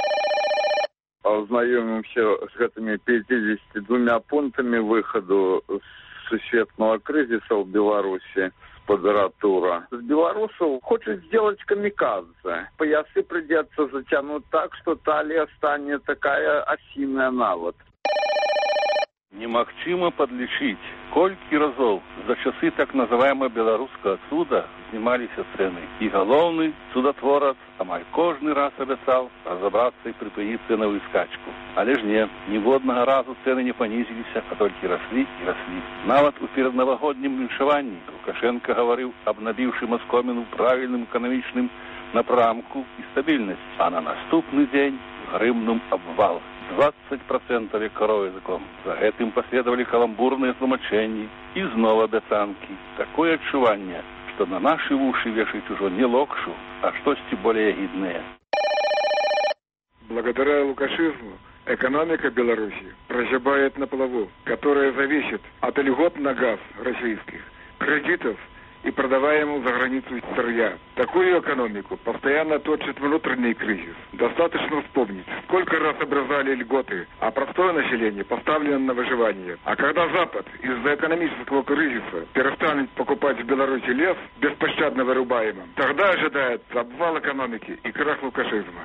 Ознайомимся с этими 52 пунктами выхода с сусветного кризиса в Беларуси. Квадратура. С белорусов хочет сделать камикадзе. Поясы придется затянуть так, что талия станет такая осиная навод. Немагчыма подлічыць, колькі разоў за часы так называемого беларускага цуда знімаліся цэны. І галоўны цудатворац амаль кожны раз абяцаў разабрацца і прыпыніць цэнавую скачку. Але ж не, ніводнага разу цэны не панізіліся, а толькі раслі і раслі. Нават у пераднавагоднім віншаванні Лукашенко гаварыў аб набіўшым аскоміну правільным эканамічным напрамку і стабільнасць. А на наступны дзень грымнуў абвал. 20% коров языком. За этим последовали каламбурные тлумачения и снова обяцанки. Такое отчувание, что на наши уши вешать уже не локшу, а что-то более гидное. Благодаря лукашизму экономика Беларуси прозябает на плаву, которая зависит от льгот на газ российских, кредитов и продаваемого за границу сырья. Такую экономику постоянно точит внутренний кризис. Достаточно вспомнить, сколько раз обрезали льготы, а простое население поставлено на выживание. А когда Запад из-за экономического кризиса перестанет покупать в Беларуси лес, беспощадно вырубаемым, тогда ожидается обвал экономики и крах лукашизма.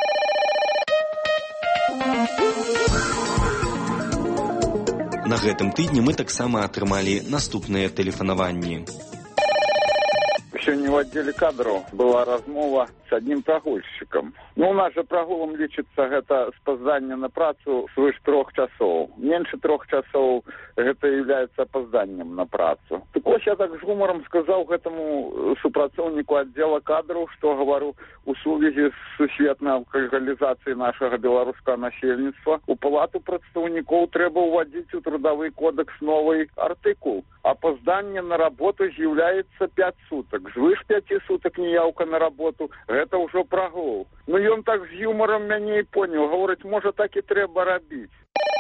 На гэтым тыдні мы таксама атрымалі наступныя тэлефанаванні. Сегодня в отделе кадров была размова с одним прогульщиком. Ну, у нас же прогулом лічыцца гэта спазданне на працу свыш 3 часоў. Меньше 3 часоў гэта является опозданием на працу. Так вот, я так с гумором сказал этому супрацоўніку отдела кадров, что говорю, у сувязі с сусветной алкагализацией нашего белорусского насельніцтва у палату прадстаўнікоў трэба ўводзіць у трудовый кодекс новый артыкул. Опоздание на работу з'яўляецца 5 суток. Звыш 5 суток неяўка на работу, гэта ўжо прагул. Ну ён так з юмором мяне і понял, гаворыць, можа так і трэба рабіць.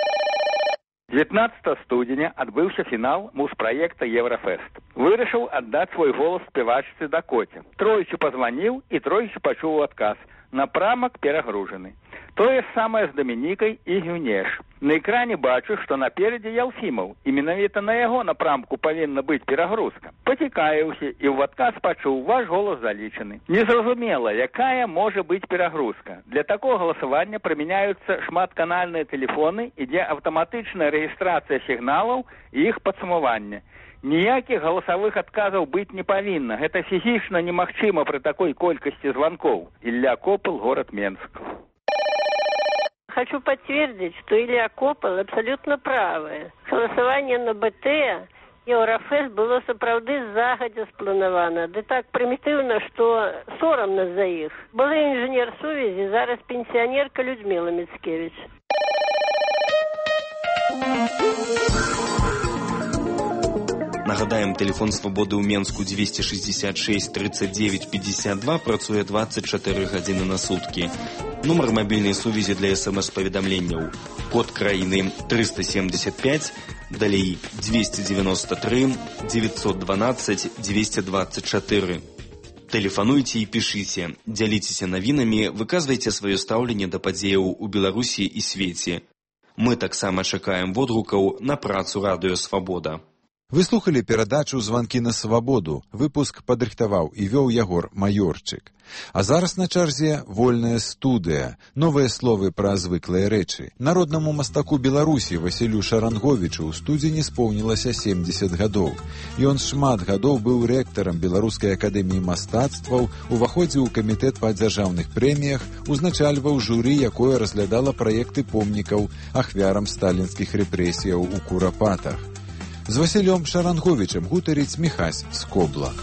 19 студзеня адбыўся фінал муз-праекта «Еврофест». Вырашыў аддаць свой голас спявачцы Дакоце. Тройчы пазваніў і тройчы пачуў адказ. Напрамак перагружаны. Тое самае з Дамінікай і Гюнеш. На экране бачу, што наперадзе Ялфімаў, і менавіта на яго напрамку павінна быць перагрузка. Пацікавіўся і ў адказ пачуў, ваш голас залічаны. Незразумела, якая можа быць перагрузка. Для такого галасавання прымяняюцца шматканальныя тэлефоны, ідзе аўтаматычная рэгістрацыя сігналаў і іх падсумавання. Ніякіх галасавых адказаў быць не павінна. Гэта фізічна немагчыма пры такой колькасці звонков. Илья Копыл, город Менск. Хочу подтвердить, что Илья Копыл абсолютно правы. Голосование на БТ Еврофест было сапраўды загадзя спланавана. Ды так прымітыўна, што сорамна за іх. Была інжынер сувязі, зараз пенсіянерка Людмила Мицкевич. Нагадаем, тэлефон свабоды ў Менску 266 39 52, працуе 24 гадзіны на суткі. Нумар мабільнай сувязі для СМС-паведамленняў. Код краіны 375, далей 293 912 224. Тэлефануйце і пішыце, дзяліцеся навінамі, выказвайце сваё стаўленне да падзеяў у Беларусі і свеце. Мы таксама чакаем водгукаў на працу радыё «Свабода». Вы слухали перадачу «Званкі на свабоду». Выпуск падрыхтаваў і вёў Ягор Маёрчык. А зараз на чарзе вольная студыя. Новыя словы пра звыклыя рэчы. Народнаму мастаку Беларусі Васілю Шаранговічу ў студзені споўнілася 70 гадоў. Ён шмат гадоў быў рэктарам Беларускай акадэміі мастацтваў, уваходзіў у камітэт па дзяржаўных прэміях, узначальваў журы, якое разглядала праекты помнікаў ахвярам сталінскіх рэпрэсіяў у Курапатах. З Васілём Шаранговічем гутарыць Міхась Скобла.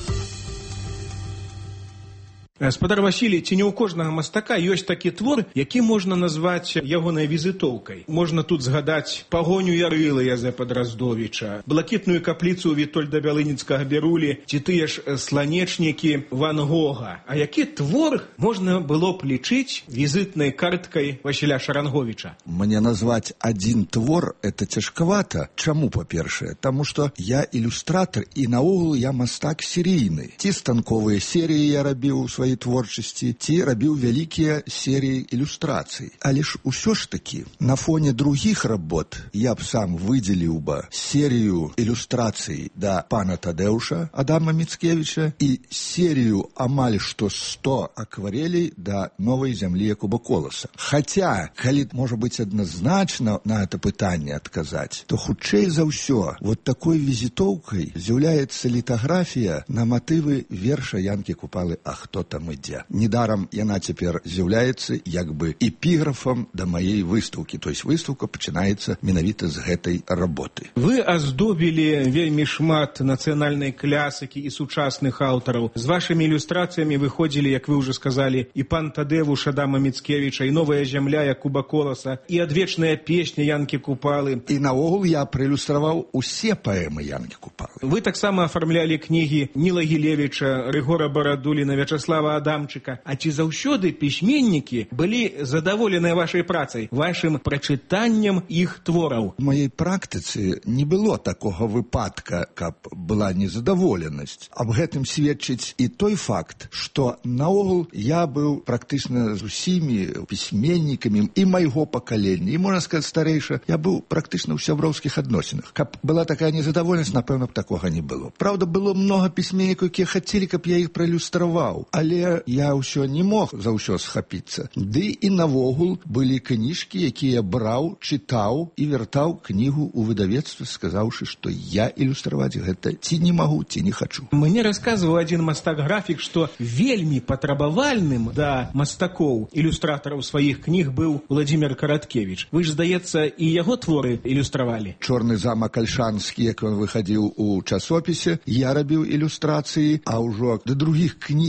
Спадар Васілій, ці не ў кожнага мастака ёсць такі твор, які можна назваць ягонай візітоўкай. Можна тут згадаць пагоню Ярылы Язэпа Драздовіча, блакітную капліцу Вітольда Бялыніцкага Берулі, ці тыя ж сланечнікі Ван Гога. А які твор можна было б лічыць візітнай карткай Васіля Шаранговіча? Мне назваць адзін твор — это цяжкавата. Чаму, па-першае? Таму што я ілюстратар і наогул я мастак серійны. Ці станковыя серыі я рабіў у сваёй творчасці, ці рабіў вялікія серыі ілюстрацый. Але ж усё ж такі, на фоне другіх работ я б сам выдзеліў бы серыю ілюстрацый да пана Тадэуша Адама Мицкевича і серыю амаль што 100 акварелей да новай зямлі Якуба Коласа. Хаця, калі можа быць адназначна на гэта пытанне адказаць, то хутчэй за ўсё вот такой візітоўкай з'яўляецца літаграфія на матывы верша Янкі Купалы «А хто там ідзе». Недарам яна цяпер з'яўляецца як бы эпіграфам да маей выстаўкі. То есть выстаўка пачынаецца менавіта з гэтай работы. Вы аздобілі вельмі шмат нацыянальнай клясыкі і сучасных аўтараў. З вашымі ілюстрацыямі выходзілі, як вы ўжо сказалі, і пан Тадэвуш Адама Мицкевича, і новая зямля Якуба Коласа, і адвечная песня Янкі Купалы. І наогул я праілюстраваў усе паэмы Янкі Купалы. Вы таксама афармлялі кнігі Ніла Гілевіча, Рыгора Барадуліна, Вячаслава Адамчыка. А ці заўсёды пісьменнікі былі задаволеныя вашай працай, вашым прачытаннем іх твораў? У маёй практыцы не было такога выпадка, каб была незадаволенасць. Аб гэтым сведчыць і той факт, што наогул я быў практычна з усімі пісьменнікамі і майго пакалення, і, можна сказаць, старэйша, я быў практычна ў сяброўскіх адносінах. Каб была такая незадаволенасць, напэўна, б такога не было. Праўда, было многа пісьменнікаў, якія хацелі, каб я іх праілюстраваў, але я ўсё не мог за ўсё схапіцца. Ды і навогул былі кніжкі, якія браў, чытаў і вяртаў кнігу ў выдавецтва, сказаўшы, што я ілюстраваць гэта ці не магу, ці не хачу. Мне расказваў адзін мастак-графік, што вельмі патрабавальным да мастакоў, ілюстратараў сваіх кніг быў Владзімир Караткевіч. Вы ж, здаецца, і яго творы ілюстравалі. «Чорны замак Альшанскі», як ён выхадзіў у часопісе, я рабіў ілюстрацыі, а ўжо да другіх кніг я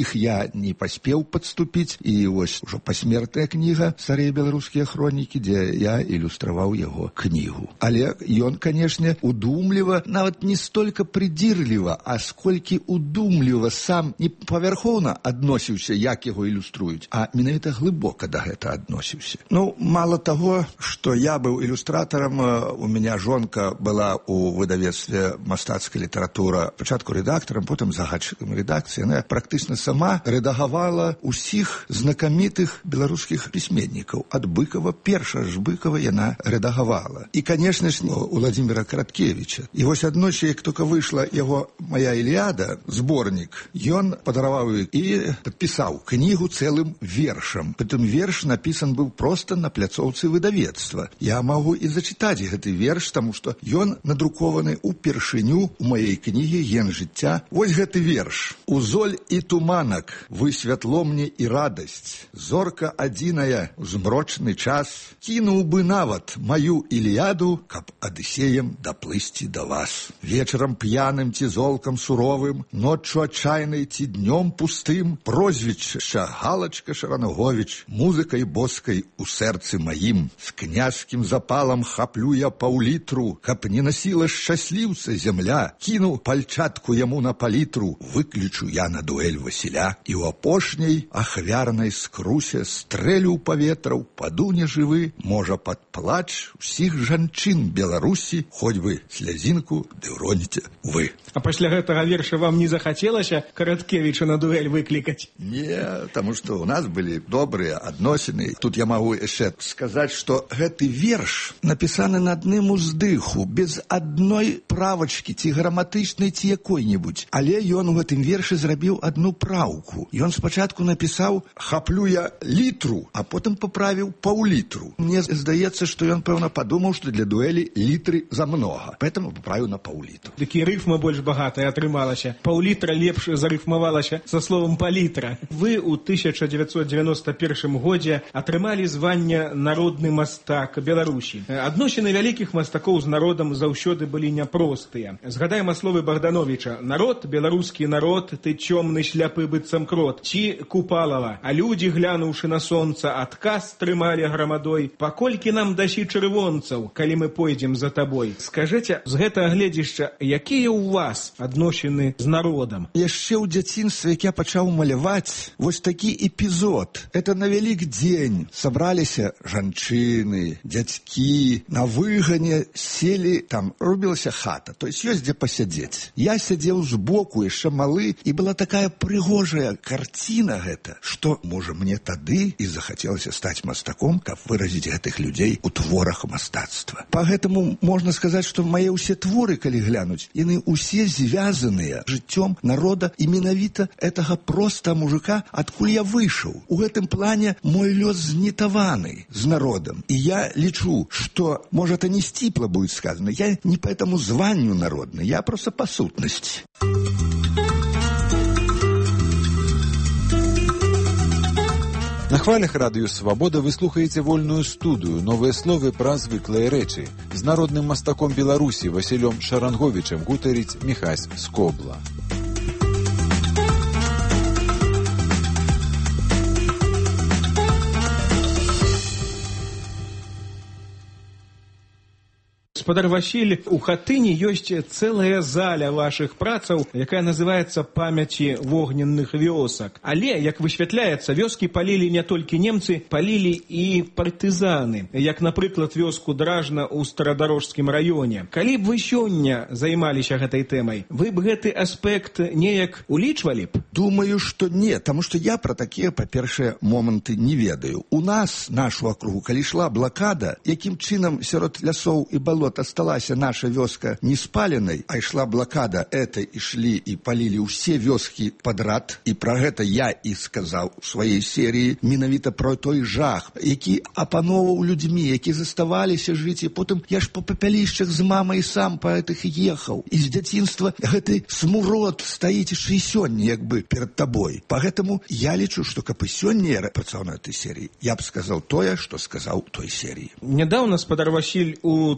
не паспеў падступіць, і вось ужо пасмертная кніга «Старыя беларускія хронікі», дзе я ілюстраваў яго кнігу. Але ён, канешне, удумліва, нават не столькі придзірліва, а сколькі удумліва сам не павярхоўна адносіўся, як яго ілюструюць, а менавіта глыбока да гэта адносіўся. Ну, мало таго, што я быў ілюстратарам, у меня жонка была у выдавецтве «Мастацкая літаратура», пачатку рэдактарам, потым загадчыкам рэдакцыі. Яна практычна сама рэдагавала усіх знакамітых беларускіх пісьменнікаў. Ад Быкова, перша ж Быкова яна рэдагавала. І, канешне ж, у Владимира Краткевича. І вось аднойчы, як толькі выйшла яго «Моя Іліада», зборнік, ён падараваў і падпісаў кнігу цэлым вершам. Прытым верш напісан быў проста на пляцоўцы выдавецтва. Я магу і зачытаць гэты верш, таму што ён надрукаваны упершыню у маёй кнігі «Ген жыцця». Вось гэты верш. «У золь і туманак вы святло мне і радасць. Зорка адзіная ў змрочны час. Кінуў бы нават маю Іліяду, каб Адысеем даплысці да вас. Вечарам п'яным ці золкам суровым, ноччу адчайнай ці днём пустым, прозвішча Галачка Шаранговіч, музыкай боскай у сэрцы маім. З князькім запалам хаплю я паўлітру, каб не насіла шчасліўца зямля. Кіну пальчатку яму на палітру, выключу я на дуэль Васіля. І ў апошняй ахвярнай скрусе стрэлю ў паветра, упаду нежывы, можа пад плач усіх жанчын Беларусі, хоць бы слязінку ды ўроніце вы». А пасля гэтага верша вам не захацелася Караткевіча на дуэль выклікаць? Не, таму што ў нас былі добрыя адносіны. Тут я магу яшчэ сказаць, што гэты верш напісаны на адным уздыху, без адной правачкі, ці граматычнай, ці якой-небудзь. Але ён у гэтым вершы зрабіў адну праўку. Ён спачатку напісаў «хаплю я літру», а потым паправіў паўлітру. Мне здаецца, што ён, пэўна, падумаў, што для дуэлі літры замнога. Поэтому паправіў на паўлітру. Такі рыфма больш багатая атрымалася. Паўлітра лепш зарыфмавалася са словам палітра. Вы ў 1991 годзе атрымалі званне «Народны мастак Беларусі». Адносіны вялікіх мастакоў з народам заўсёды былі няпростыя. Згадаем словы Богдановича: «Народ, беларускі народ, ты цёмны шляпы быццам крот». Ці Купалава: «А людзі, глянуўшы на сонца, адказ трымалі грамадой. Паколькі нам дасі чырвонцаў, калі мы пойдзем за табой». Скажыце, з гэтага гледзішча, якія ў вас адносіны з народам? Яшчэ ў дзяцінстве, як я пачаў маляваць, вось такі эпізод. Это на вялік дзень сабраліся жанчыны, дзядзькі, на выгане селі, там рубілася хата, то есть ёсць дзе пасядзець. Я сядзеў збоку, яшчэ малы, і была такая прыгожая карціна гэта, што, можа, мне тады і захацелася стаць мастаком, каб выразіць гэтых людзей у творах мастацтва. Па гэтаму можна сказаць, што мае ўсе творы, калі глянуць, яны ўсе звязаныя жыццём народа і менавіта гэтага проста мужика, адкуль я выйшаў. У гэтым плане мой лёс знітаваны з народам. І я лічу, што, можа, это не сціпла будет сказано, я не по этому званню народны, я просто по сутнасці. На хвалях радыё «Свабода» вы слухаеце вольную студыю, новыя словы пра звыклыя рэчы. З народным мастаком Беларусі Васілём Шаранговічам гутарыць Міхась Скобла. Гаспадар Васіль, у хатыні ёсць цэлая заля вашых працаў, якая называецца «Памяці вогненных вёсак». Але, як высвятляецца, вёскі палілі не толькі немцы, палілі і партызаны, як, напрыклад, вёску Дражна ў Старадарожскім раёне. Калі б вы сёння займаліся гэтай тэмай, вы б гэты аспект неяк улічвалі б? Думаю, што не, таму што я пра такія, па-першае, моманты не ведаю. У нас, нашу акругу, калі ішла блакада, якім чынам сярод лясоў і балот осталася наша вёска не спаленай, а ішла блакада, это ішлі і палілі ўсе вёскі падрад, і пра гэта я і сказаў у сваёй серыі, менавіта пра той жах, які апаноўваў людзьмі, які заставаліся жыць, і потым я ж па папялішчах з мамай сам па гэтых ехаў. І з дзяцінства гэты смурод стаіць яшчэ і сёння, як бы перад табой. Па гэтаму я лічу, што каб і сёння я працаваў на этой серыі, я б сказаў тое, што сказаў у той серыі. Нядаўна, спадар Васіль, у Траецкім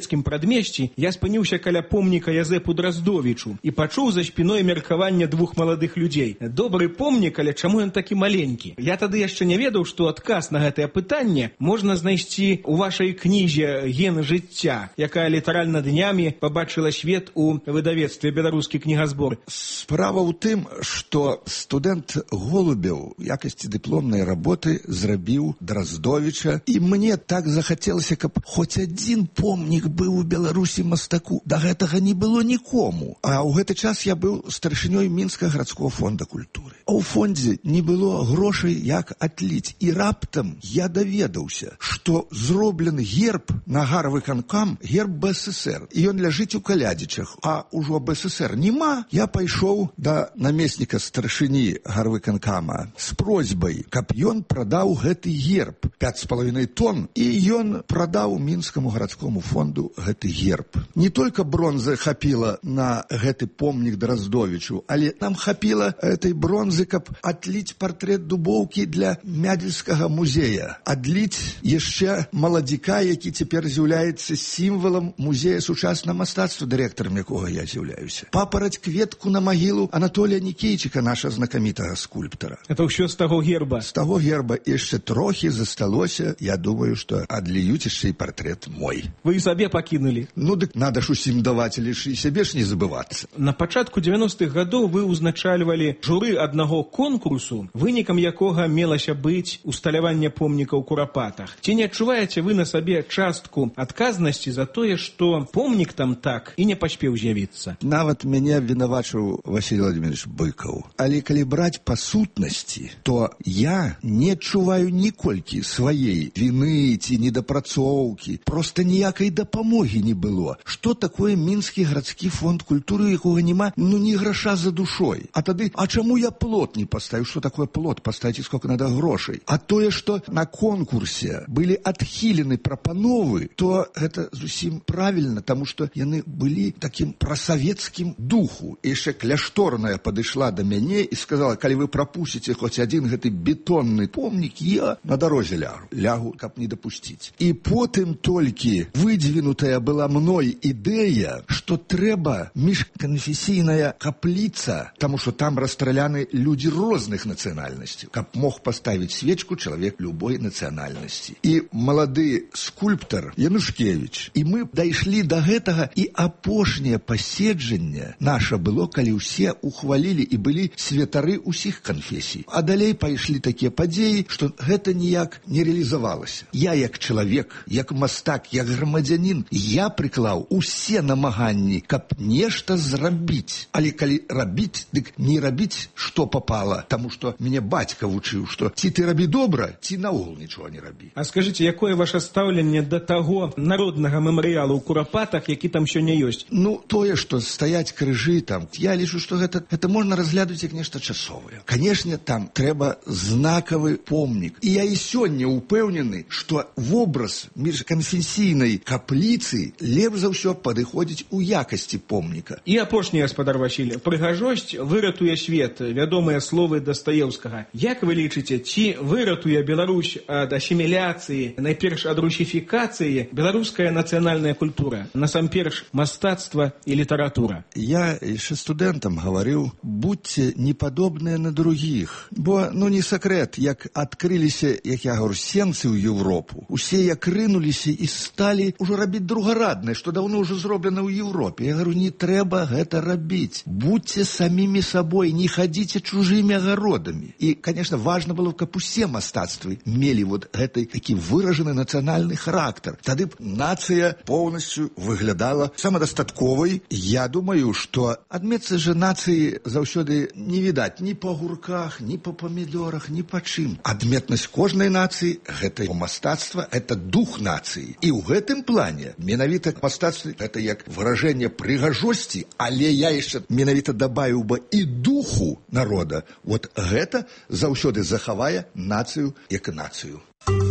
савецкім прадмесці я спыніўся каля помніка Язэпу Драздовічу і пачуў за спіной меркаванне двух маладых людзей. Добры помнік, але чаму ён такі маленькі? Я тады яшчэ не ведаў, што адказ на гэтае пытанне можна знайсці ў вашай кнізе «Ген жыцця», якая літаральна днямі пабачыла свет у выдавецтве «Беларускі кнігазбор». Справа ў тым, што студэнт Голубеў у якасці дыпломнай работы зрабіў Драздовіча, і мне так захацелася, каб хоць адзін помнік быў у Беларусі мастаку. Да гэтага не было нікому. А ў гэты час я быў старшынёй Мінскага гарадскога фонда культуры. А ў фондзе не было грошай, як адліць. І раптам я даведаўся, што зроблены герб на гарвыканкам, герб БССР. І ён ляжыць у Калядзічах. А ўжо БССР нема. Я пайшоў да намесніка старшыні гарвыканкама з просьбай, каб ён прадаў гэты герб 5,5 тонн, і ён прадаў Мінскаму гарадскому фонду гэты герб. Не только бронзы хапіла на гэты помнік Драздовічу, але нам хапіла этой бронзы, каб адліць партрэт Дубоўкі для Мядзельскага музея. Адліць яшчэ маладзіка, які цяпер з'яўляецца сімвалам музея сучаснага мастацтва, дырэктарам якога я з'яўляюся. Папараць кветку на магілу Анатолія Нікейчыка, наша знакамітага скульптара. Это ўсё з таго герба? З таго герба яшчэ трохі засталося. Я думаю, што адліюць яшчэ і партрэт мой. Вы і сабе пакінулі? Ну, дык надо ж усім даваць, але ж і сябе ж не забывацца. На пачатку 90-х гадоў вы ўзначальвалі журы аднаго конкурсу, вынікам якога мелася быць усталяванне помніка ў Курапатах. Ці не адчуваеце вы на сабе частку адказнасці за тое, што помнік там так і не паспеў з'явіцца? Нават мяне вінавачыў Василий Владимирович Быкаў. Але калі браць па сутнасці, то я не адчуваю ніколькі сваей віны ці недапрацоўкі. Проста ніякай дапамогі не было. Што такое Мінскі гарадскі фонд культуры, якога няма, ну, ні граша за душой. А тады, а чаму я плот не паставіў? Што такое плот? Паставіць, сколько надо грошай. А тое, што на конкурсе былі адхілены прапановы, то гэта зусім правільна, таму што яны былі такім прасавецкім духу. І яшчэ Кляшторная падышла да мяне і сказала, калі вы прапусціце хоць адзін гэты бетонны помнік, я на дарозе лягу, каб не дапусціць. І потым толькі выдвинутая была мной ідэя, што трэба міжканфесійная капліца, таму што там расстраляны людзі розных нацыянальнасцяў, каб мог паставіць свечку чалавек любой нацыянальнасці. І малады скульптар Янушкевіч. І мы дайшлі да гэтага, і апошняе паседжанне наша было, калі ўсе ухвалілі і былі святары ўсіх канфесій. А далей пайшлі такія падзеі, што гэта ніяк не рэалізавалася. Я як чалавек, як мастак, як грамадзянін, я прыклаў усе намаганні, каб нешта зрабіць. Але калі рабіць, дык не рабіць, што папала, таму што мяне бацька вучыў, што ці ты рабі добра, ці наогул нічога не рабі. А скажыце, якое ваше стаўленне да таго народнага мемарыялу ў Курапатах, які там сёння ёсць? Ну, тое, што стаяць крыжы там, я лічу, што гэта можна разглядаць як нешта часовае. Канешне, там трэба знакавы помнік. І я і сёння упэўнены, што вобраз міжканфесійнай капліцы лепш за ўсё падыходзіць у якасці помніка. І апошні, гаспадар Васіль, прыгажосць выратуе свет, вядомыя словы Дастаеўскага. Як вы лічыце, ці выратуе Беларусь ад асіміляцыі, найперш ад русіфікацыі, беларуская нацыянальная культура, насамперш мастацтва і літаратура? Я яшчэ студэнтам гаварыў, будьце не падобныя на другіх. Бо, ну, не сакрэт, як адкрыліся, як я говорю, сенцы ў Европу. Усе як рынуліся і сталі ўжо рабіць другараднае, што даўно ўжо зроблена ў Европе. Я говорю, не трэба гэта рабіць. Будьце самімі сабой, не хадзіце чужымі агародамі. І, конечно, важна было, каб усе мастацтвы мелі вот гэты такі выражаны нацыянальны характар. Тады б нацыя поўнасцю выглядала самадастатковай. Я думаю, што адметцы же нацыі заўсёды не відаць ні па гурках, ні па памідорах, ні па чым. Адметнасць кожнай нацыі – гэта мастацтва, гэта дух нацыі. І ў гэтым плане менавіта мастацтва – гэта як выражэнне прыгажосці, але я яшчэ менавіта дабавіў бы і духу народа. Вот гэта заўсёды захавае нацыю як нацыю.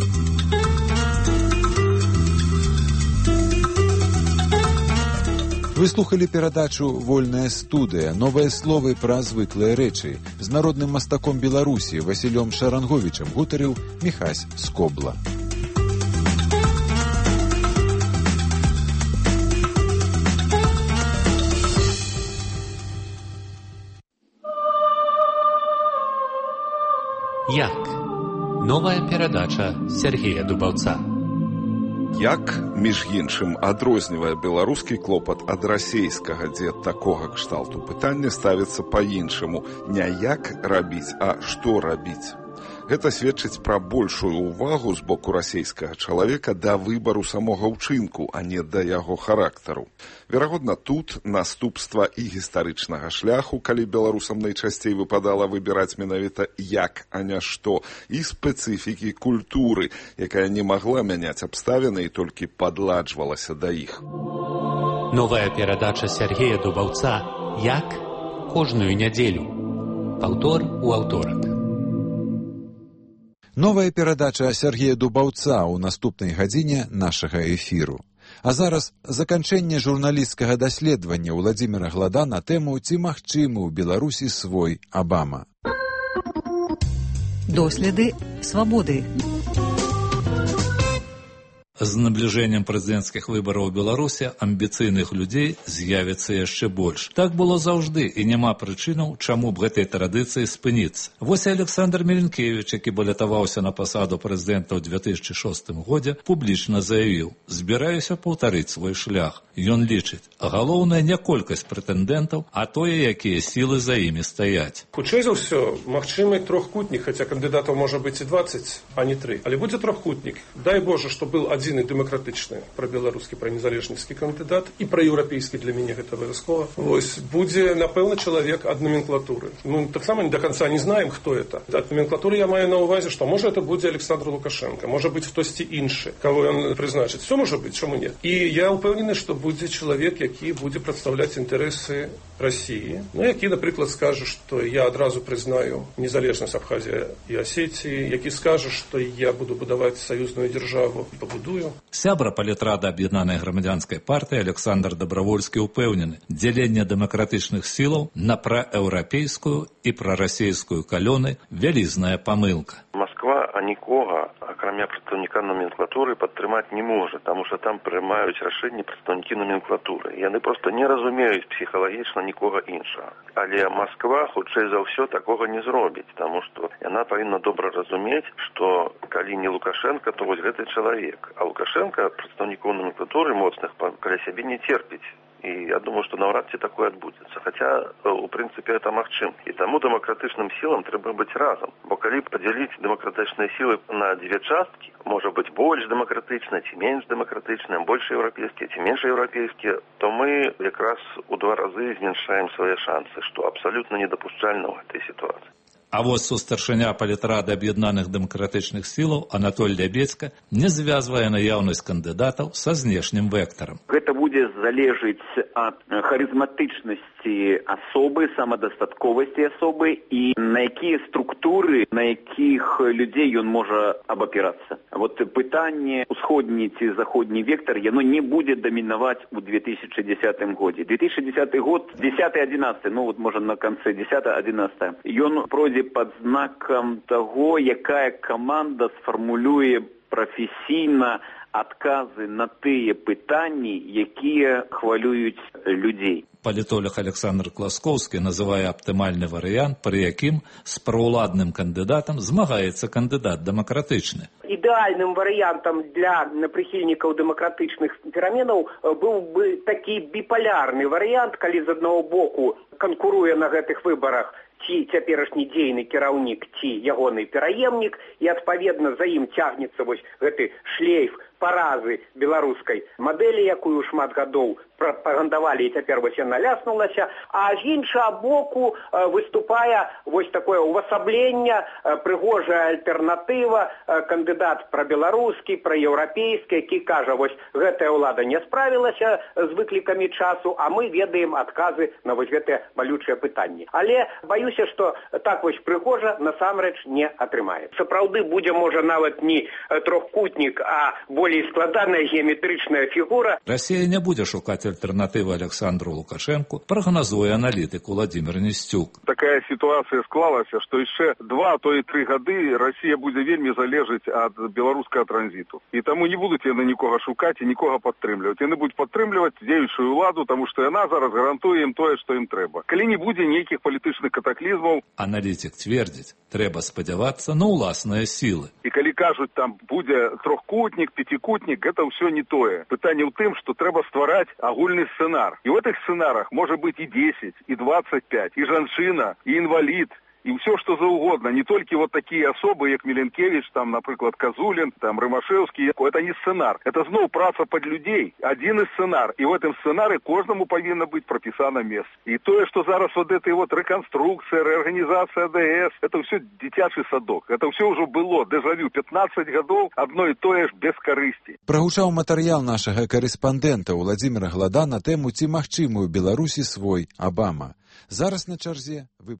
Вы слухали перадачу «Вольная студыя». Новыя словы пра звыклыя рэчы. З народным мастаком Беларусі Васілём Шаранговічам гутарыў Міхась Скобла. Як? Новая перадача Сергея Дубаўца. Як, між іншым, адрознівае беларускі клопат ад расейскага, дзе такога кшталту пытання ставіцца па-іншаму. Не як рабіць, а што рабіць. Гэта сведчыць пра большую ўвагу з боку расейскага чалавека да выбару самога ўчынку, а не да яго характару. Верагодна, тут наступства і гістарычнага шляху, калі беларусам найчасцей выпадала выбіраць менавіта як, а не што, і спецыфікі культуры, якая не магла мяняць абставіны і толькі падладжвалася да іх. Новая перадача Сергея Дубаўца «Як?» кожную нядзелю. Паўтор у аўторак. Новая перадача Сергея Дубаўца ў наступнай гадзіне нашага эфіру. А зараз заканчэнне журналісцкага даследавання Владзіміра Глада на тэму «Ці магчымы ў Беларусі свой Абама». Доследы свабоды. З набліжэннем прэзідэнцкіх выбараў у Беларусі амбіцыйных людзей з'явіцца яшчэ больш. Так было заўжды, і няма прычынаў, чаму б гэтай традыцыі спыніцца. Вось і Александр Меленкевіч, які балятаваўся на пасаду прэзідэнта ў 2006 годзе, публічна заявіў: «Збіраюся паўтарыць свой шлях». Ён лічыць, галоўнае не колькасць прэтэндэнтаў, а тое, якія сілы за імі стаяць. Хутчэй за ўсё, магчымы трохкутнік, хаця кандыдатаў можа быць і 20, а не 3. Але будзе трохкутнік. Дай Боже, што был адзін і дэмакратычны, пра-беларускі, пра-незалежніцкі кандыдат, і пра-еўрапейскі для мяне гэта абавязкова. Вось, будзе, напэўна, чалавек ад номенклатуры. Мы таксама до конца не знаем, хто это. Ад номенклатуры я маю на ўвазе, што можа это будзе Александр Лукашенко, можа быць хтосьці іншы, каго ён прызначыць. Все можа быць, чаму не? І я ўпэўнены, што будзе чалавек, які будзе прадстаўляць інтарэсы России, які, напрыклад, скажа, што я адразу прызнаю незалежнасць Абхазіі і Асетіі, які скажа, што я буду будаваць саюзную дзяржаву і пабудую. Сябра палітрада аб'яднанай грамадзянскай партыі Александр Дабравольскі ўпэўнены: дзяленне дэмакратычных сілаў на праеўрапейскую і прарасейскую калёны вялізная памылка. Москва нікога, акрамя прадстаўніка номенклатуры, падтрымаць не можа, таму што там прымаюць рашэнні прадстаўнікі номенклатуры. Яны проста не разумеюць псіхалагічна нікога іншага. Але Москва, хутчэй за ўсё, такога не зробіць, таму што яна павінна добра разумець, што калі не Лукашенко, то вось гэты чалавек. А Лукашенко прадстаўнікоў номенклатуры моцных каля сябе не терпіць. І я думаю, што наўрад ці такое адбудзецца. Хаця, у прынцыпе, это магчым. І таму дэмакратычным сілам трэба быць разам. Бо калі падзяліць дэмакратычныя сілы на дзве часткі, можа быць больш дэмакратычныя, ці менш дэмакратычныя, больш еўрапейскія, ці менш еўрапейскія, то мы якраз у 2 разы зменшаем свае шансы, што абсалютна недапушчальна ў гэтай сітуацыі. А вось сустарчаня палітрады аб'яднаных дэмакратычных сілаў Анатоль Лябецька не звязвае наяўнасць кандыдатаў са знешнім вектарам. Гэта будзе залежыць ад харызматычнасці асобы, самадастатковасці асобы і на якія структуры, на якіх людзей ён можа абапірацца. Вот пытанне усходні ці заходні вектар, яно не будзе дамінаваць у 2010 годзе. 2010 год, 10-11, ну вот можа на канцы 10-11, ён пройдзе пад знакам таго, якая каманда сфармулюе прафесійна адказы на тыя пытанні, якія хвалююць людзей. Палітолог Александр Класкоўскі называе аптымальны варыянт, пры якім з праўладным кандыдатам змагаецца кандыдат дэмакратычны. Ідэальным варыянтам для прыхільнікаў дэмакратычных пераменаў быў бы такі біполярны варыянт, калі з аднаго боку канкуруе на гэтых выбарах ці цяперашні дзейны кіраўнік, ці ягоны пераемнік, і адпаведна за ім цягнецца вось гэты шлейф паразы беларускай мадэлі, якую шмат гадоў прапагандавалі, і цяпер вось яна ляснулася, а з іншага боку выступае вось такое увасабленне, прыгожая альтэрнатыва, кандыдат прабеларускі, праеўрапейскі, які кажа, вось гэтая ўлада не справілася з выклікамі часу, а мы ведаем адказы на вось гэтыя балючыя пытанні. Але баюся, што так вось прыгожа насамрэч не атрымаецца. Сапраўды будзе, можа, нават не трохкутнік, а больш даволі складаная геаметрычная фігура. Расія не будзе шукаць альтэрнатывы Александру Лукашенку, прагназуе аналітык Владимир Несцюк. Такая ситуация склалася, что еще 2, а то и 3 годы Россия будет вельми залежить от белорусского транзиту. И тому не будут яны никого шукать и никого подтримливать. Яны будут подтримливать дзеючую владу, потому что она зараз гарантує им то, что им треба. Коли не будет никаких политических катаклизмов. Аналитик твердит, треба сподеваться на уласные силы. И коли кажут, там будет трехкутник, пятикутник, это все не тое. Питание в том, что треба створать огульный сценар. И в этих сценарах может быть и 10, и 25, и женщина, и инвалид, и все, что за угодно. Не только вот такие особы, как Миленкевич, там, например, Козулин, там, Ромашевский. Это не сценар. Это снова праца под людей. Один из сценар. И в этом сценарии каждому повинно быть прописано место. И то, что зараз вот этой вот реконструкция, реорганизация АДС, это все дитячий садок. Это все уже было. Дежавю. 15 годов одно и то же без корысти. Прагучаў матэрыял нашага карэспандэнта Владимира Глада на тэму «Ці магчымы ў Беларусі свой Абама». Зараз на чарзе